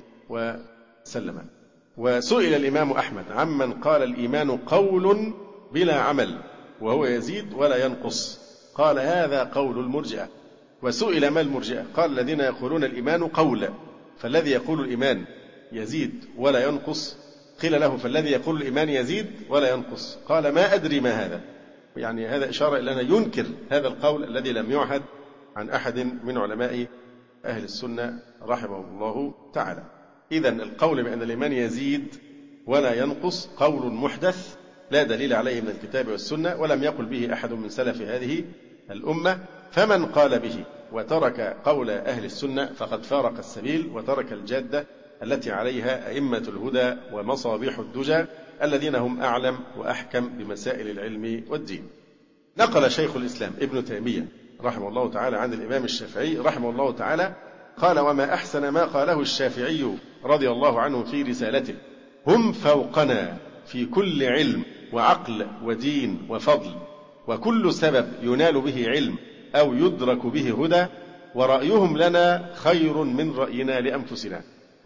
وسلم. وسئل الإمام أحمد عمن قال الإيمان قول بلا عمل وهو يزيد ولا ينقص، قال: هذا قول المرجئة. وسئل ما المرجئة؟ قال: الذين يقولون الإيمان قولا، فالذي يقول الإيمان يزيد ولا ينقص. قيل له: فالذي يقول الإيمان يزيد ولا ينقص؟ قال: ما أدري ما هذا. يعني هذا إشارة إلى أنه ينكر هذا القول الذي لم يعهد عن أحد من علماء أهل السنة رحمه الله تعالى. إذن القول بأن الإيمان يزيد ولا ينقص قول محدث لا دليل عليه من الكتاب والسنة، ولم يقل به أحد من سلف هذه الأمة. فمن قال به وترك قول أهل السنة فقد فارق السبيل وترك الجادة التي عليها أئمة الهدى ومصابيح الدجى الذين هم أعلم وأحكم بمسائل العلم والدين. نقل شيخ الإسلام ابن تيمية رحمه الله تعالى عن الإمام الشافعي رحمه الله تعالى قال: وما أحسن ما قاله الشافعي رضي الله عنه في رسالته: هم فوقنا في كل علم وعقل ودين وفضل، وكل سبب ينال به علم أو يدرك به هدى، ورأيهم لنا خير من رأينا لأنفسنا.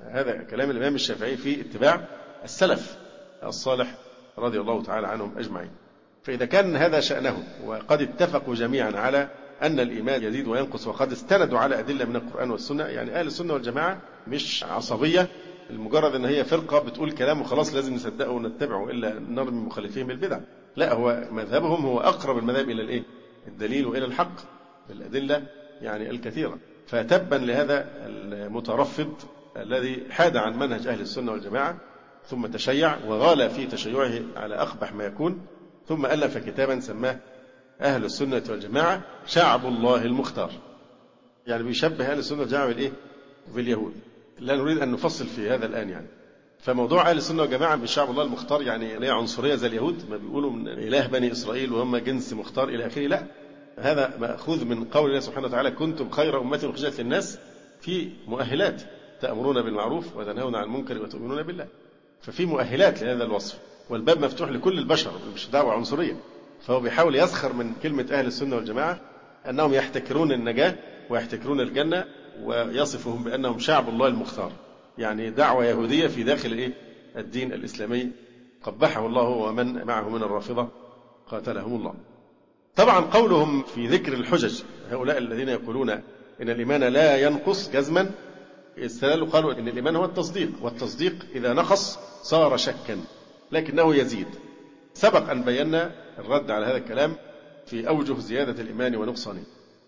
هذا كلام الإمام الشافعي في اتباع السلف الصالح رضي الله تعالى عنهم أجمعين. فإذا كان هذا شأنهم وقد اتفقوا جميعا على أن الإيمان يزيد وينقص وقد استندوا على أدلة من القرآن والسنة، يعني أهل السنة والجماعة مش عصبية المجرد أن هي فرقة بتقول كلام وخلاص لازم نصدقه ونتبعه إلا نرمي مخالفين بالبدع. لا، هو مذهبهم هو أقرب المذاهب إلى الإيه؟ الدليل وإلى الحق بالأدلة يعني الكثيرة. فتبا لهذا المترفض الذي حاد عن منهج أهل السنة والجماعة ثم تشيع وغال في تشيعه على أقبح ما يكون، ثم ألف كتابا سماه أهل السنة والجماعة شعب الله المختار. يعني بيشبه أهل السنة والجماعة بالإيه؟ باليهود. لا نريد أن نفصل في هذا الآن يعني. فموضوع أهل السنة والجماعة بالشعب الله المختار يعني ليه عنصرية زي اليهود ما بيقولوا من إله بني إسرائيل وهم جنس مختار إلى آخره. لا، هذا مأخوذ من قول الله سبحانه وتعالى كنتم خير أمة أخرجت للناس في مؤهلات تأمرون بالمعروف وتنهون عن المنكر وتؤمنون بالله. ففي مؤهلات لهذا الوصف والباب مفتوح لكل البشر مش دعوة عنصرية. فهو بيحاول يسخر من كلمة أهل السنة والجماعة أنهم يحتكرون النجاة ويحتكرون الجنة ويصفهم بأنهم شعب الله المختار، يعني دعوة يهودية في داخل إيه؟ الدين الإسلامي قبحه الله ومن معه من الرافضة قاتلهم الله. طبعا قولهم في ذكر الحجج هؤلاء الذين يقولون إن الإيمان لا ينقص جزما استدلوا قالوا إن الإيمان هو التصديق، والتصديق إذا نقص صار شكا لكنه يزيد. سبق أن بينا الرد على هذا الكلام في أوجه زيادة الإيمان ونقصانه.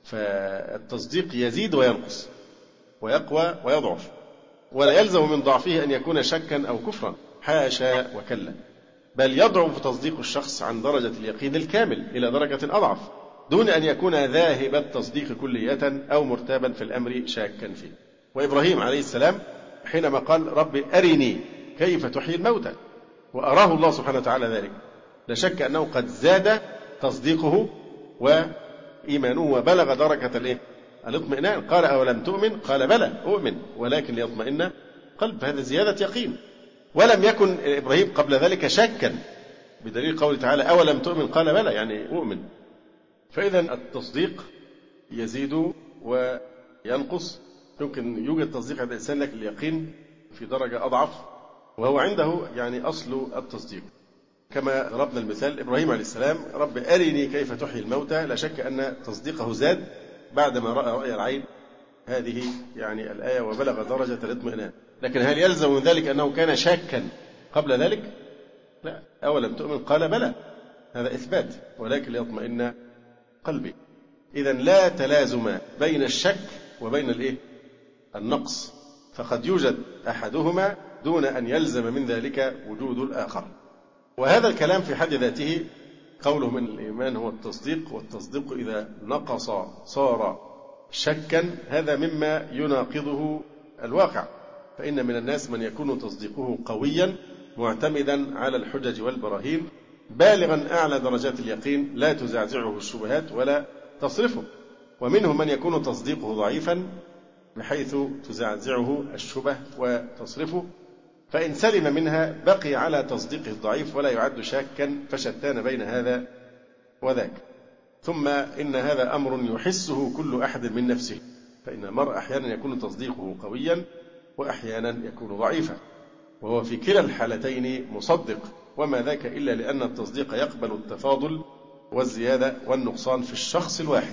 فالتصديق يزيد وينقص ويقوى ويضعف، ولا يلزم من ضعفه أن يكون شكا أو كفرا، حاشا وكلا، بل يضعف تصديق الشخص عن درجة اليقين الكامل إلى درجة أضعف دون أن يكون ذاهب التصديق كلية أو مرتابا في الأمر شاكا فيه. وإبراهيم عليه السلام حينما قال رب أرني كيف تحيي الموتى وأراه الله سبحانه وتعالى ذلك، لا شك أنه قد زاد تصديقه وإيمانه وبلغ درجة الإيه؟ الاطمئنان. قال أولم تؤمن؟ قال بلى أؤمن ولكن ليطمئن قلب. هذا زيادة يقين. ولم يكن إبراهيم قبل ذلك شاكا بدليل قوله تعالى أولم تؤمن؟ قال بلى يعني أؤمن. فإذا التصديق يزيد وينقص. يمكن يوجد تصديق عند الإنسان لكن اليقين في درجة أضعف وهو عنده يعني أصل التصديق. كما ضربنا المثال إبراهيم عليه السلام رب أرني كيف تحيي الموتى، لا شك أن تصديقه زاد بعدما رأى رأي العين هذه يعني الآية وبلغ درجة الاطمئنان. لكن هل يلزم من ذلك أنه كان شاكا قبل ذلك؟ لا. أولم تؤمن؟ قال بلى، هذا إثبات ولكن ليطمئن قلبي. إذن لا تلازم بين الشك وبين الإيه؟ النقص، فقد يوجد أحدهما دون أن يلزم من ذلك وجود الآخر. وهذا الكلام في حد ذاته قوله من الإيمان هو التصديق، والتصديق إذا نقص صار شكا، هذا مما يناقضه الواقع. فإن من الناس من يكون تصديقه قويا معتمدا على الحجج والبراهين بالغا أعلى درجات اليقين لا تزعزعه الشبهات ولا تصرفه، ومنهم من يكون تصديقه ضعيفا بحيث تزعزعه الشبه وتصرفه، فإن سلم منها بقي على تصديقه الضعيف ولا يعد شاكا، فشتان بين هذا وذاك. ثم إن هذا أمر يحسه كل أحد من نفسه، فإن المرء أحيانا يكون تصديقه قويا وأحيانا يكون ضعيفا، وهو في كلا الحالتين مصدق، وما ذاك إلا لأن التصديق يقبل التفاضل والزيادة والنقصان في الشخص الواحد،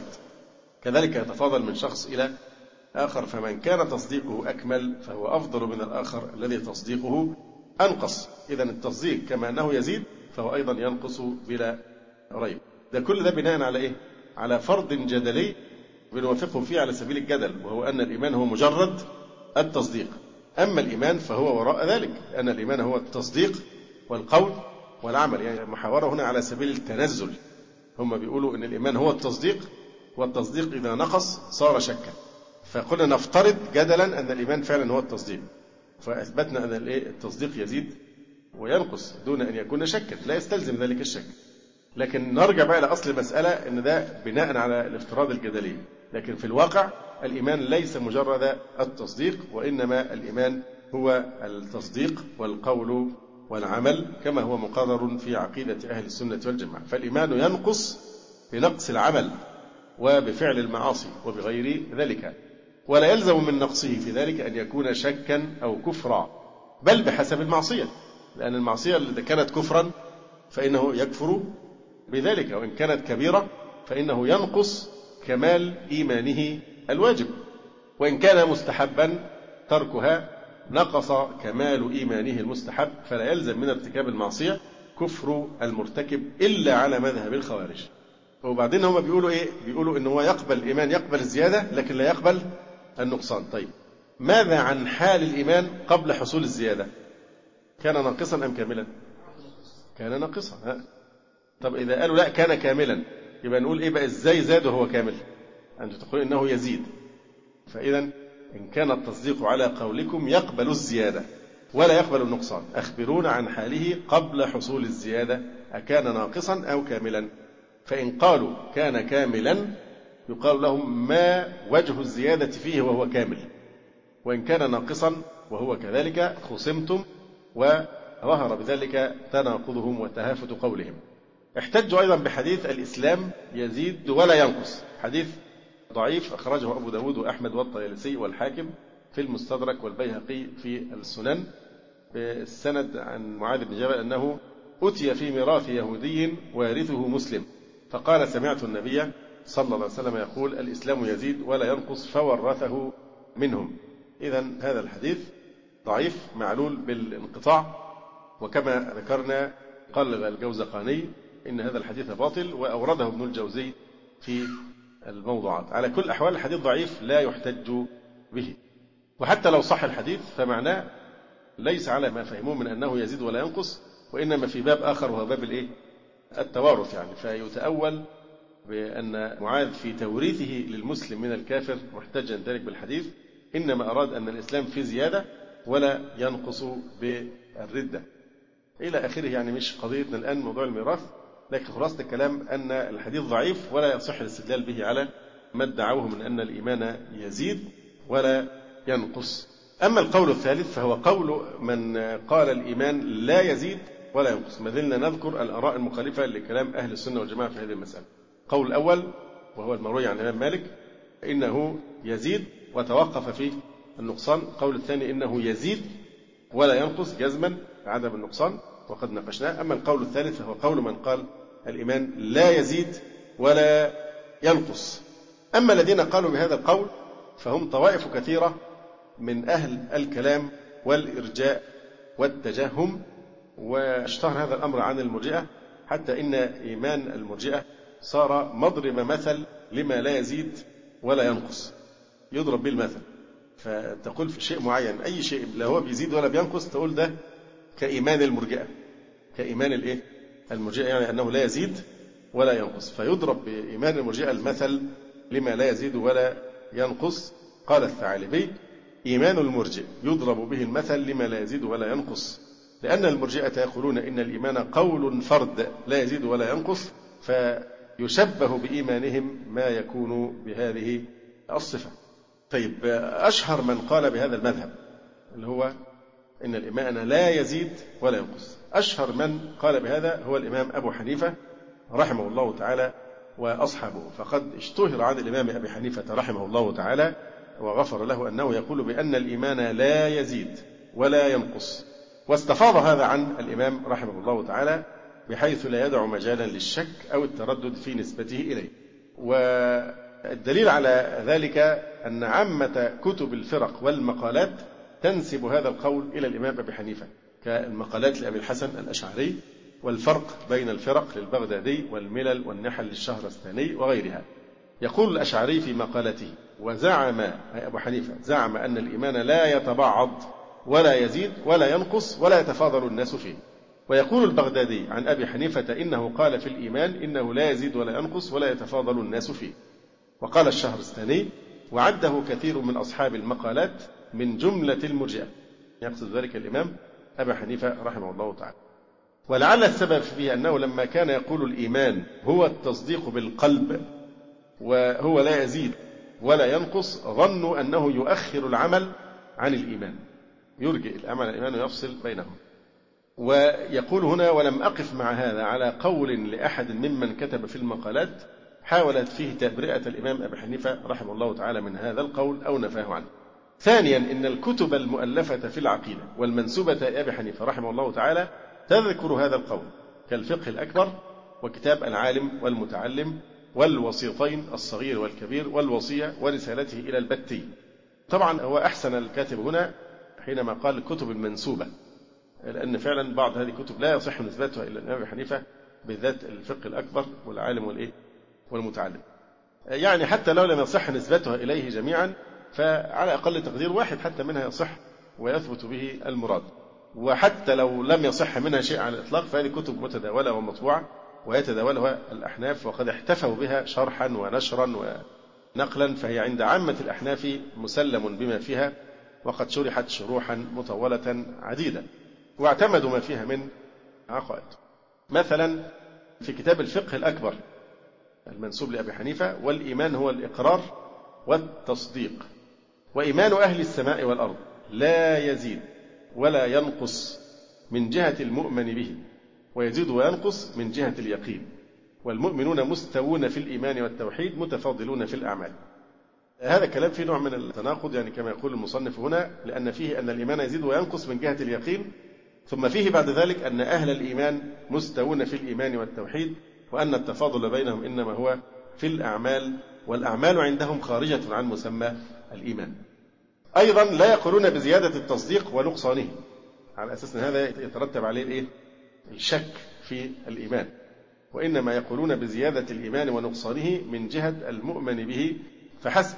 كذلك يتفاضل من شخص إلى آخر. فمن كان تصديقه أكمل فهو أفضل من الآخر الذي تصديقه أنقص. إذن التصديق كما أنه يزيد فهو أيضا ينقص بلا ريب. ده كل ده بناء على إيه؟ على فرض جدلي بنوافقه فيه على سبيل الجدل، وهو أن الإيمان هو مجرد التصديق، أما الإيمان فهو وراء ذلك، أن الإيمان هو التصديق والقول والعمل. يعني المحاورة هنا على سبيل التنزل. هم بيقولوا أن الإيمان هو التصديق، والتصديق إذا نقص صار شكا، فقلنا نفترض جدلا أن الإيمان فعلا هو التصديق، فأثبتنا أن التصديق يزيد وينقص دون أن يكون شكا، لا يستلزم ذلك الشك. لكن نرجع بقى إلى أصل المسألة أن ده بناء على الافتراض الجدلي، لكن في الواقع الإيمان ليس مجرد التصديق، وإنما الإيمان هو التصديق والقول والعمل كما هو مقرر في عقيدة أهل السنة والجماعة. فالإيمان ينقص بنقص العمل وبفعل المعاصي وبغير ذلك. ولا يلزم من نقصه في ذلك أن يكون شكا أو كفرا، بل بحسب المعصية، لأن المعصية إذا كانت كفرا فإنه يكفر بذلك، وإن كانت كبيرة فإنه ينقص كمال إيمانه الواجب، وإن كان مستحبا تركها نقص كمال إيمانه المستحب، فلا يلزم من ارتكاب المعصية كفر المرتكب إلا على مذهب الخوارج. وبعدين هم بيقولوا إيه؟ بيقولوا إن هو يقبل الإيمان، يقبل الزيادة لكن لا يقبل النقصان. طيب ماذا عن حال الإيمان قبل حصول الزيادة؟ كان ناقصا أم كاملا؟ كان ناقصا. ها؟ طب إذا قالوا لا كان كاملا، يبقى نقول إيه بقى؟ إزاي زاد وهو كامل؟ أنتم تقولون إنه يزيد، فإذا إن كان التصديق على قولكم يقبل الزيادة ولا يقبل النقصان، أخبرونا عن حاله قبل حصول الزيادة، أكان ناقصا أو كاملا؟ فإن قالوا كان كاملا يقال لهم ما وجه الزيادة فيه وهو كامل، وإن كان ناقصا وهو كذلك خصمتم، وظهر بذلك تناقضهم وتهافت قولهم. احتجوا أيضا بحديث الإسلام يزيد ولا ينقص، حديث ضعيف أخرجه أبو داود وأحمد والطيالسي والحاكم في المستدرك والبيهقي في السنن بالسند عن معاذ بن جبل أنه أتي في ميراث يهودي وارثه مسلم فقال سمعت النبي صلى الله عليه وسلم يقول الإسلام يزيد ولا ينقص فورثه منهم. إذن هذا الحديث ضعيف معلول بالانقطاع، وكما ذكرنا قال الجوزقاني إن هذا الحديث باطل، وأورده ابن الجوزي في الموضوعات. على كل الأحوال الحديث ضعيف لا يحتج به، وحتى لو صح الحديث فمعناه ليس على ما فهموه من أنه يزيد ولا ينقص، وإنما في باب آخر وهو باب الإيه؟ التوارث، يعني فيتأول بأن معاذ في توريثه للمسلم من الكافر محتجا ذلك بالحديث إنما أراد أن الإسلام في زيادة ولا ينقص بالردة إلى آخره. يعني مش قضيتنا الآن موضوع الميراث، لكن خلاصة الكلام أن الحديث ضعيف ولا يصح الاستدلال به على ما ادعوه من أن الإيمان يزيد ولا ينقص. أما القول الثالث فهو قول من قال الإيمان لا يزيد ولا ينقص. ما زلنا نذكر الآراء المخالفة لكلام أهل السنة والجماعة في هذه المسألة. القول الأول وهو المروي عن الإمام مالك إنه يزيد وتوقف فيه النقصان. القول الثاني إنه يزيد ولا ينقص جزما عدم النقصان، وقد ناقشناه. أما القول الثالث فهو قول من قال الإيمان لا يزيد ولا ينقص. أما الذين قالوا بهذا القول فهم طوائف كثيرة من أهل الكلام والإرجاء والتجهم، واشتهر هذا الأمر عن المرجئة حتى إن إيمان المرجئة صار مضرب مثل لما لا يزيد ولا ينقص، يضرب به المثل. فتقول في شيء معين أي شيء لا هو بيزيد ولا بينقص تقول ده كإيمان المرجئة، كإيمان الإيه؟ المرجئة، يعني أنه لا يزيد ولا ينقص، فيضرب بإيمان المرجئة المثل لما لا يزيد ولا ينقص. قال الثعالبي إيمان المرجئ يضرب به المثل لما لا يزيد ولا ينقص، لأن المرجئة يقولون إن الإيمان قول فرد لا يزيد ولا ينقص، فيشبه بإيمانهم ما يكون بهذه الصفة. طيب أشهر من قال بهذا المذهب اللي هو إن الإيمان لا يزيد ولا ينقص، أشهر من قال بهذا هو الإمام أبو حنيفة رحمه الله تعالى وأصحابه. فقد اشتهر عن الإمام أبي حنيفة رحمه الله تعالى وغفر له أنه يقول بأن الإيمان لا يزيد ولا ينقص، واستفاض هذا عن الإمام رحمه الله تعالى بحيث لا يدع مجالا للشك أو التردد في نسبته إليه. والدليل على ذلك أن عامة كتب الفرق والمقالات تنسب هذا القول إلى الإمام أبي حنيفة، كالمقالات لأبي الحسن الأشعري، والفرق بين الفرق للبغدادي، والملل والنحل للشهرستاني وغيرها. يقول الأشعري في مقالته وزعم أي أبو حنيفة زعم أن الإيمان لا يتبعض ولا يزيد ولا ينقص ولا يتفاضل الناس فيه. ويقول البغدادي عن أبي حنيفة إنه قال في الإيمان إنه لا يزيد ولا ينقص ولا يتفاضل الناس فيه. وقال الشهرستاني وعده كثير من أصحاب المقالات من جملة المرجئة، يقصد ذلك الإمام أبي حنيفة رحمه الله تعالى. ولعل السبب فيه أنه لما كان يقول الإيمان هو التصديق بالقلب وهو لا يزيد ولا ينقص ظنوا أنه يؤخر العمل عن الإيمان، يرجئ العمل الإيمان ويفصل بينهم. ويقول هنا ولم أقف مع هذا على قول لأحد ممن كتب في المقالات حاولت فيه تبرئة الإمام أبي حنيفة رحمه الله تعالى من هذا القول أو نفاه عنه. ثانيا، إن الكتب المؤلفة في العقيدة والمنسوبة لأبي حنيفة رحمه الله تعالى تذكر هذا القول، كالفقه الأكبر وكتاب العالم والمتعلم والوسيطين الصغير والكبير والوصية ورسالته إلى البتي. طبعا هو أحسن الكاتب هنا حينما قال الكتب المنسوبة، لأن فعلا بعض هذه الكتب لا يصح نسبتها إلى الإمام أبي حنيفة، بالذات الفقه الأكبر والعالم والإيه والمتعلم. يعني حتى لو لم يصح نسبتها إليه جميعا فعلى أقل تقدير واحد حتى منها يصح ويثبت به المراد، وحتى لو لم يصح منها شيء على الإطلاق فهذه كتب متداولة ومطبوعة ويتداولها الأحناف، وقد احتفوا بها شرحا ونشرا ونقلا، فهي عند عامة الأحناف مسلم بما فيها، وقد شرحت شروحا مطولة عديدة واعتمدوا ما فيها من عقائد. مثلا في كتاب الفقه الأكبر المنسوب لأبي حنيفة: والإيمان هو الإقرار والتصديق، وإيمان أهل السماء والأرض لا يزيد ولا ينقص من جهة المؤمن به، ويزيد وينقص من جهة اليقين، والمؤمنون مستوون في الإيمان والتوحيد متفاضلون في الأعمال. هذا الكلام فيه نوع من التناقض، يعني كما يقول المصنف هنا، لأن فيه أن الإيمان يزيد وينقص من جهة اليقين، ثم فيه بعد ذلك أن أهل الإيمان مستوون في الإيمان والتوحيد، وأن التفاضل بينهم إنما هو في الأعمال، والأعمال عندهم خارجة عن مسمى الإيمان. أيضا لا يقولون بزيادة التصديق ونقصانه، على أساس أن هذا يترتب عليه الإيه؟ الشك في الإيمان، وإنما يقولون بزيادة الإيمان ونقصانه من جهة المؤمن به فحسب.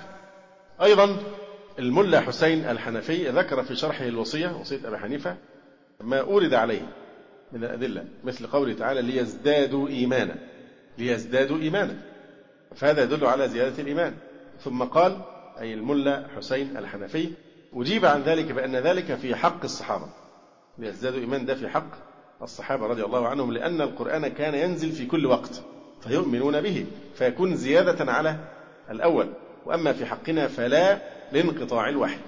أيضا الملا حسين الحنفي ذكر في شرحه الوصية، وصية أبي حنيفة، ما أورد عليه من الأدلة، مثل قوله تعالى: ليزدادوا إيمانا، ليزدادوا إيمانا، فهذا يدل على زيادة الإيمان. ثم قال، أي الملا حسين الحنفي: أجيب عن ذلك بأن ذلك في حق الصحابة، ليزدادوا إيمان ده في حق الصحابة رضي الله عنهم، لأن القرآن كان ينزل في كل وقت فيؤمنون به، فيكون زيادة على الأول، وأما في حقنا فلا لانقطاع الوحي،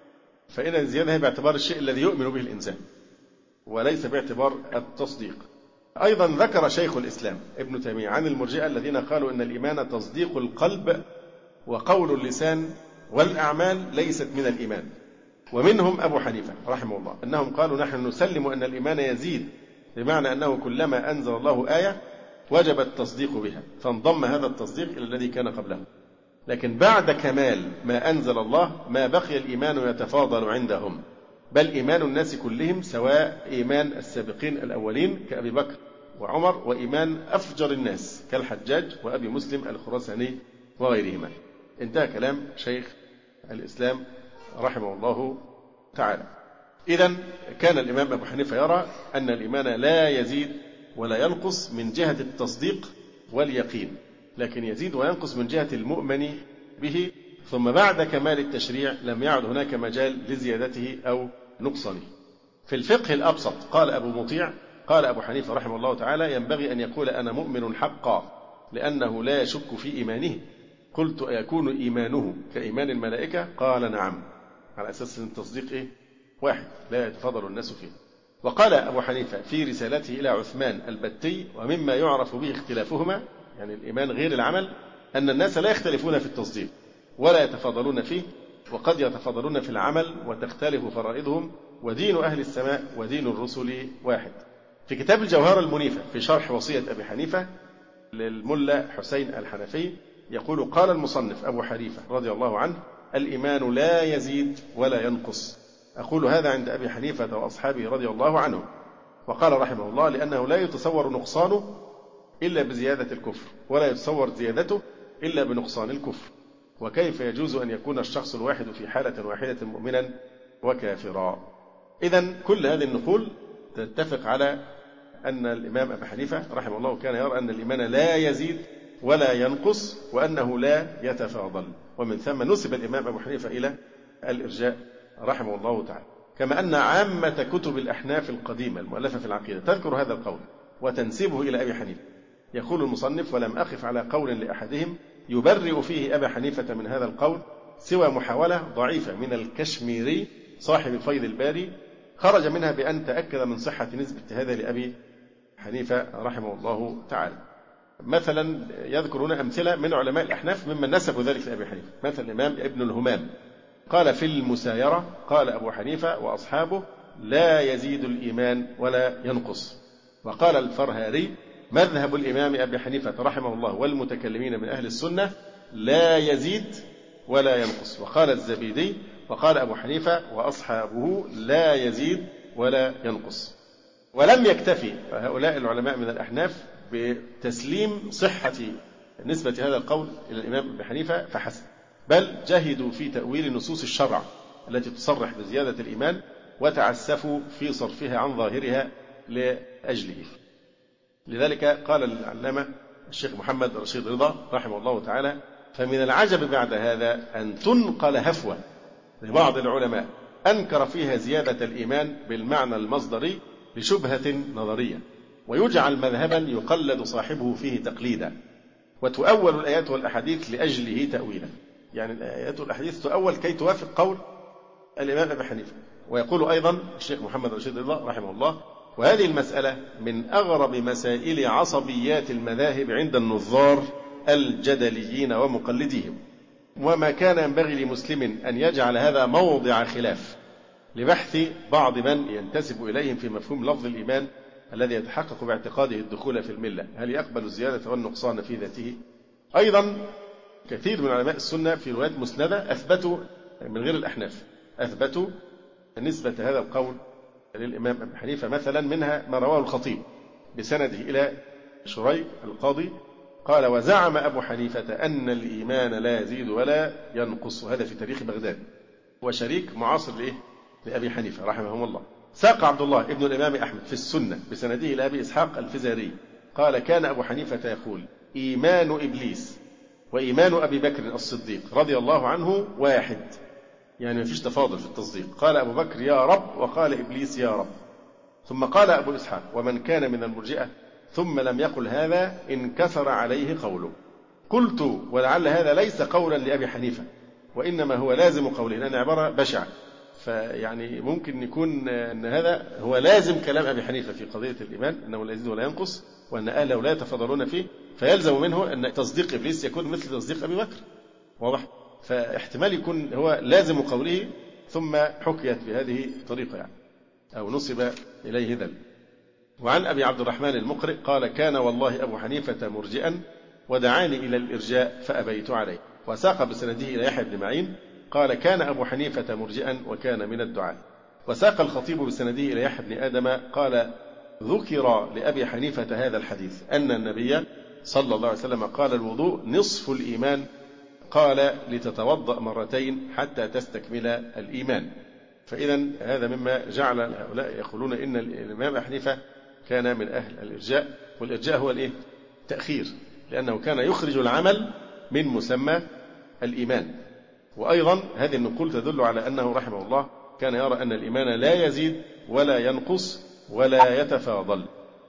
فإن الزيادة هي باعتبار الشيء الذي يؤمن به الإنسان وليس باعتبار التصديق. أيضا ذكر شيخ الإسلام ابن تيمية عن المرجئة الذين قالوا إن الإيمان تصديق القلب وقول اللسان والأعمال ليست من الإيمان، ومنهم أبو حنيفة رحمه الله، أنهم قالوا: نحن نسلم أن الإيمان يزيد، بمعنى أنه كلما أنزل الله آية وجب التصديق بها، فانضم هذا التصديق إلى الذي كان قبله، لكن بعد كمال ما أنزل الله ما بقي الإيمان يتفاضل عندهم، بل إيمان الناس كلهم سواء إيمان السابقين الأولين كأبي بكر وعمر، وإيمان أفجر الناس كالحجاج وأبي مسلم الخراساني وغيرهما. انتهى كلام شيخ الإسلام رحمه الله تعالى. إذن كان الإمام أبو حنيفة يرى أن الإيمان لا يزيد ولا ينقص من جهة التصديق واليقين، لكن يزيد وينقص من جهة المؤمن به، ثم بعد كمال التشريع لم يعد هناك مجال لزيادته أو نقصانه. في الفقه الأبسط قال أبو مطيع: قال أبو حنيفة رحمه الله تعالى: ينبغي أن يقول أنا مؤمن حقا لأنه لا يشك في إيمانه. قلت: أيكون إيمانه كإيمان الملائكة؟ قال: نعم، على أساس أن التصديق إيه؟ واحد لا يتفاضل الناس فيه. وقال أبو حنيفة في رسالته إلى عثمان البتي: ومما يعرف به اختلافهما، يعني الإيمان غير العمل، أن الناس لا يختلفون في التصديق ولا يتفاضلون فيه، وقد يتفاضلون في العمل وتختلف فرائضهم، ودين أهل السماء ودين الرسل واحد. في كتاب الجوهرة المنيفة في شرح وصية أبي حنيفة للملا حسين الحنفي يقول: قال المصنف أبو حنيفة رضي الله عنه: الإيمان لا يزيد ولا ينقص. أقول هذا عند أبي حنيفة وأصحابه رضي الله عنهم. وقال رحمه الله: لأنه لا يتصور نقصانه إلا بزيادة الكفر، ولا يتصور زيادته إلا بنقصان الكفر، وكيف يجوز أن يكون الشخص الواحد في حالة واحدة مؤمنا وكافرا. إذن كل هذه النقول تتفق على أن الإمام أبي حنيفة رحمه الله كان يرى أن الإيمان لا يزيد ولا ينقص، وأنه لا يتفاضل، ومن ثم نسب الإمام أبو حنيفة إلى الإرجاء رحمه الله تعالى. كما أن عامة كتب الأحناف القديمة المؤلفة في العقيدة تذكر هذا القول وتنسبه إلى أبي حنيفة. يقول المصنف: ولم أقف على قول لأحدهم يبرئ فيه أبا حنيفة من هذا القول سوى محاولة ضعيفة من الكشميري صاحب فيض الباري، خرج منها بأن تأكد من صحة نسبة هذا لأبي حنيفة رحمه الله تعالى. مثلا يذكرون أمثلة من علماء الأحناف ممن نسبوا ذلك لأبي حنيفة. مثلا الإمام ابن الهمام قال في المسايرة قال أبو حنيفة وأصحابه لا يزيد الإيمان ولا ينقص. وقال الفرهاري مذهب الإمام أبي حنيفة رحمه الله والمتكلمين من أهل السنة لا يزيد ولا ينقص. وقال الزبيدي وقال أبو حنيفة وأصحابه لا يزيد ولا ينقص. ولم يكتفي هؤلاء العلماء من الأحناف بتسليم صحة نسبة هذا القول إلى الإمام أبي حنيفة فحسب، بل جهدوا في تأويل نصوص الشرع التي تصرح بزيادة الإيمان وتعسفوا في صرفها عن ظاهرها لأجله. لذلك قال العلامة الشيخ محمد رشيد رضا رحمه الله تعالى فمن العجب بعد هذا أن تنقل هفوة لبعض العلماء أنكر فيها زيادة الإيمان بالمعنى المصدري لشبهة نظرية، ويجعل مذهبا يقلد صاحبه فيه تقليدا، وتؤول الآيات والأحاديث لأجله تأويلا. يعني الآيات والأحاديث تؤول كي توافق قول الإمام أبي حنيفة. ويقول أيضا الشيخ محمد رشيد رضا رحمه الله وهذه المسألة من أغرب مسائل عصبيات المذاهب عند النظار الجدليين ومقلديهم، وما كان ينبغي لمسلم أن يجعل هذا موضع خلاف لبحث بعض من ينتسب إليهم في مفهوم لفظ الإيمان الذي يتحقق باعتقاده الدخول في الملة، هل يقبل الزيادة والنقصان في ذاته؟ أيضا كثير من علماء السنة في روايات مسندة أثبتوا من غير الأحناف أثبتوا نسبة هذا القول للإمام أبي حنيفة، مثلا منها ما رواه الخطيب بسنده إلى شريك القاضي قال وزعم أبو حنيفة أن الإيمان لا يزيد ولا ينقص، هذا في تاريخ بغداد، وشريك معاصر لإيه؟ لأبي حنيفة رحمه الله. ساق عبد الله ابن الإمام أحمد في السنة بسنده إلى أبي إسحاق الفزاري قال كان أبو حنيفة يقول إيمان إبليس وإيمان أبي بكر الصديق رضي الله عنه واحد، يعني ما فيش تفاضل في التصديق. قال أبو بكر يا رب وقال إبليس يا رب. ثم قال أبو إسحاق ومن كان من المرجئة ثم لم يقل هذا انكسر عليه قوله. قلت ولعل هذا ليس قولا لأبي حنيفة وإنما هو لازم قوله، لأن عبارة بشعة، فيعني ممكن يكون أن هذا هو لازم كلام أبي حنيفة في قضية الإيمان أنه لا يزيد ولا ينقص وأن أهله لا يتفاضلون فيه، فيلزم منه أن تصديق إبليس يكون مثل تصديق أبي بكر، واضح؟ فاحتمال يكون هو لازم قوله ثم حكيت بهذه الطريقة يعني أو نصب إليه ذلك. وعن أبي عبد الرحمن المقرئ قال كان والله أبو حنيفة مرجئا ودعاني إلى الإرجاء فأبيت عليه. وساق بسنده إلى يحيى بن معين قال كان أبو حنيفة مرجئا وكان من الدعاء. وساق الخطيب بسنده إلى يحيى بن آدم قال ذكر لأبي حنيفة هذا الحديث أن النبي صلى الله عليه وسلم قال الوضوء نصف الإيمان، قال لتتوضأ مرتين حتى تستكمل الإيمان. فإذا هذا مما جعل هؤلاء يقولون إن الإمام أبي حنيفة كان من أهل الإرجاء، والإرجاء هو الإيه؟ تأخير، لأنه كان يخرج العمل من مسمى الإيمان. وأيضا هذه النقول تدل على أنه رحمه الله كان يرى أن الإيمان لا يزيد ولا ينقص ولا يتفاضل.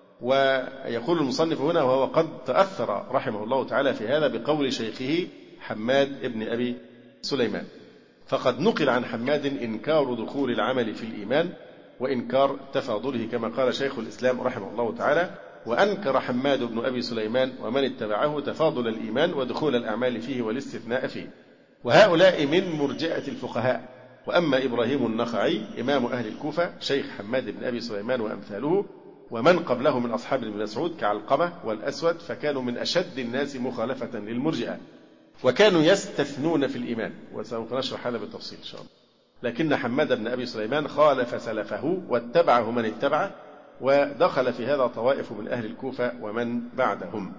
ويقول المصنف هنا وهو قد تأثر رحمه الله تعالى في هذا بقول شيخه حماد ابن أبي سليمان، فقد نقل عن حماد إنكار دخول العمل في الإيمان وإنكار تفاضله كما قال شيخ الإسلام رحمه الله تعالى وأنكر حماد بن أبي سليمان ومن اتبعه تفاضل الإيمان ودخول الأعمال فيه والاستثناء فيه. وهؤلاء من مرجئة الفقهاء. وأما إبراهيم النخعي إمام أهل الكوفة شيخ حماد بن أبي سليمان وأمثاله ومن قبله من أصحاب ابن مسعود كعلقمة والأسود فكانوا من أشد الناس مخالفة للمرجئة وكانوا يستثنون في الإيمان، وسوف نشرح هذا بالتفصيل إن شاء الله. لكن حماد بن أبي سليمان خالف سلفه واتبعه من اتبعه، ودخل في هذا طوائف من أهل الكوفة ومن بعدهم.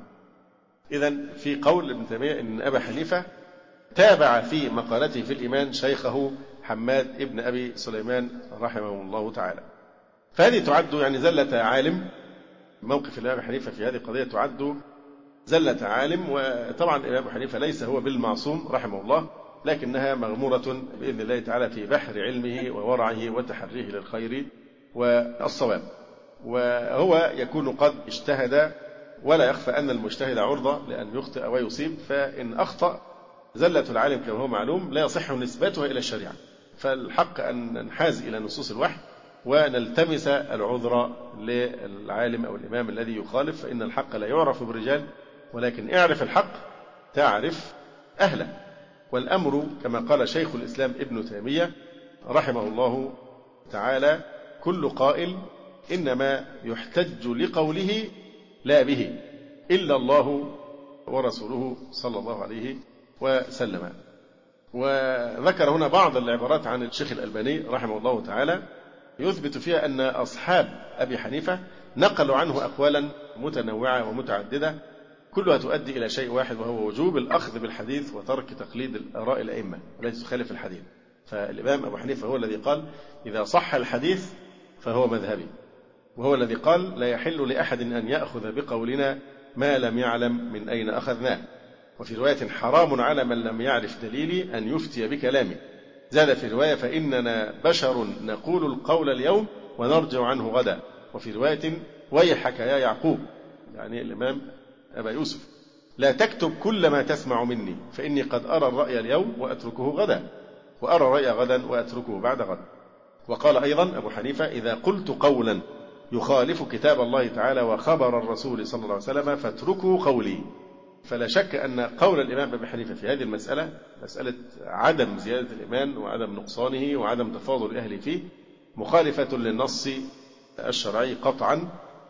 إذن في قول ابن تيمية إن أبا حنيفة تابع في مقالته في الإيمان شيخه حماد ابن أبي سليمان رحمه الله تعالى. فهذه تعد يعني زلة عالم. موقف الإمام حنيفة في هذه القضية تعد زلة عالم. وطبعا الإمام حنيفة ليس هو بالمعصوم رحمه الله، لكنها مغمورة بإذن الله تعالى في بحر علمه وورعه وتحريه للخير والصواب. وهو يكون قد اجتهد، ولا يخفى أن المجتهد عرضة لأن يخطئ ويصيب، فإن أخطأ زلة العالم كما هو معلوم لا يصح نسبتها إلى الشريعة، فالحق أن ننحاز إلى نصوص الوحي ونلتمس العذر للعالم أو الإمام الذي يخالف، فإن الحق لا يعرف بالرجال ولكن اعرف الحق تعرف أهله. والأمر كما قال شيخ الإسلام ابن تيمية رحمه الله تعالى كل قائل إنما يحتج لقوله لا به إلا الله ورسوله صلى الله عليه وسلم. وذكر هنا بعض العبارات عن الشيخ الألباني رحمه الله تعالى يثبت فيها أن أصحاب أبي حنيفة نقلوا عنه أقوالا متنوعة ومتعددة كلها تؤدي إلى شيء واحد، وهو وجوب الأخذ بالحديث وترك تقليد الآراء الأئمة التي تخالف الحديث. فالإمام أبو حنيفة هو الذي قال إذا صح الحديث فهو مذهبي، وهو الذي قال لا يحل لأحد أن يأخذ بقولنا ما لم يعلم من أين أخذناه. وفي رواية حرام على من لم يعرف دليلي أن يفتي بكلامي. زاد في رواية فإننا بشر نقول القول اليوم ونرجع عنه غدا. وفي رواية ويحك يا يعقوب، يعني الإمام أبا يوسف، لا تكتب كل ما تسمع مني فإني قد أرى الرأي اليوم وأتركه غدا، وأرى الرأي غدا وأتركه بعد غد. وقال أيضا أبو حنيفة إذا قلت قولا يخالف كتاب الله تعالى وخبر الرسول صلى الله عليه وسلم فاتركوا قولي. فلا شك أن قول الإمام أبي حنيفة في هذه المسألة، مسألة عدم زيادة الإيمان وعدم نقصانه وعدم تفاضل أهله فيه، مخالفة للنص الشرعي قطعا.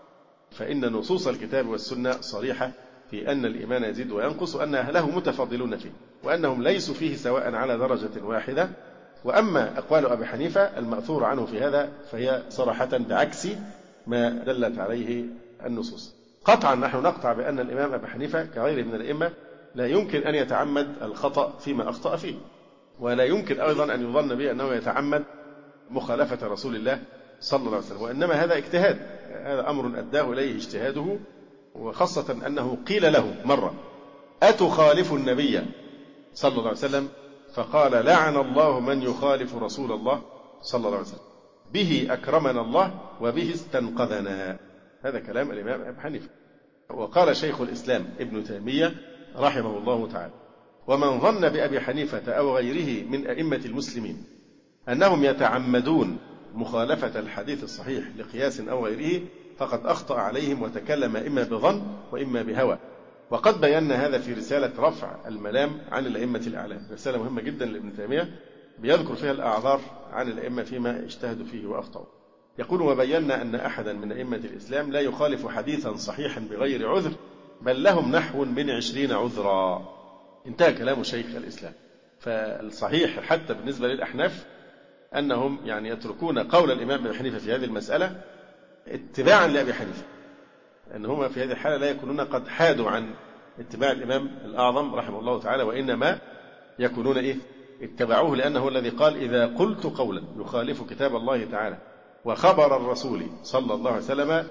فإن نصوص الكتاب والسنة صريحة في أن الإيمان يزيد وينقص، وأن أهله متفاضلون فيه، وأنهم ليسوا فيه سواء على درجة واحدة. وأما أقوال أبي حنيفة المأثور عنه في هذا فهي صراحة بعكس ما دلت عليه النصوص. قطعا نحن نقطع بأن الإمام أبي حنيفة كغيره من الأئمة لا يمكن أن يتعمد الخطأ فيما أخطأ فيه، ولا يمكن أيضا أن يظن به أنه يتعمد مخالفة رسول الله صلى الله عليه وسلم، وإنما هذا اجتهاد، هذا أمر أداه إليه اجتهاده. وخاصة أنه قيل له مرة أتخالف النبي صلى الله عليه وسلم؟ فقال لعن الله من يخالف رسول الله صلى الله عليه وسلم، به أكرمنا الله وبه استنقذنا. هذا كلام الإمام أبي حنيفة. وقال شيخ الإسلام ابن تيمية رحمه الله تعالى ومن ظن بأبي حنيفة أو غيره من أئمة المسلمين أنهم يتعمدون مخالفة الحديث الصحيح لقياس أو غيره فقد أخطأ عليهم وتكلم إما بظن وإما بهوى. وقد بينا هذا في رسالة رفع الملام عن الأئمة الأعلام، رسالة مهمة جدا لابن تيمية بيذكر فيها الأعذار عن الأئمة فيما اجتهدوا فيه وأخطأوا. يقول وبينا أن أحدا من أئمة الإسلام لا يخالف حديثا صحيحا بغير عذر بل لهم نحو من عشرين عذرا. انتهى كلام شيخ الإسلام. فالصحيح حتى بالنسبة للأحناف أنهم يعني يتركون قول الإمام أبي حنيفة في هذه المسألة اتباعا لأبي حنيفة، أن هم في هذه الحالة لا يكونون قد حادوا عن اتباع الإمام الأعظم رحمه الله تعالى، وإنما يكونون إيه؟ اتبعوه، لأنه الذي قال إذا قلت قولا يخالف كتاب الله تعالى وخبر الرسول صلى الله عليه وسلم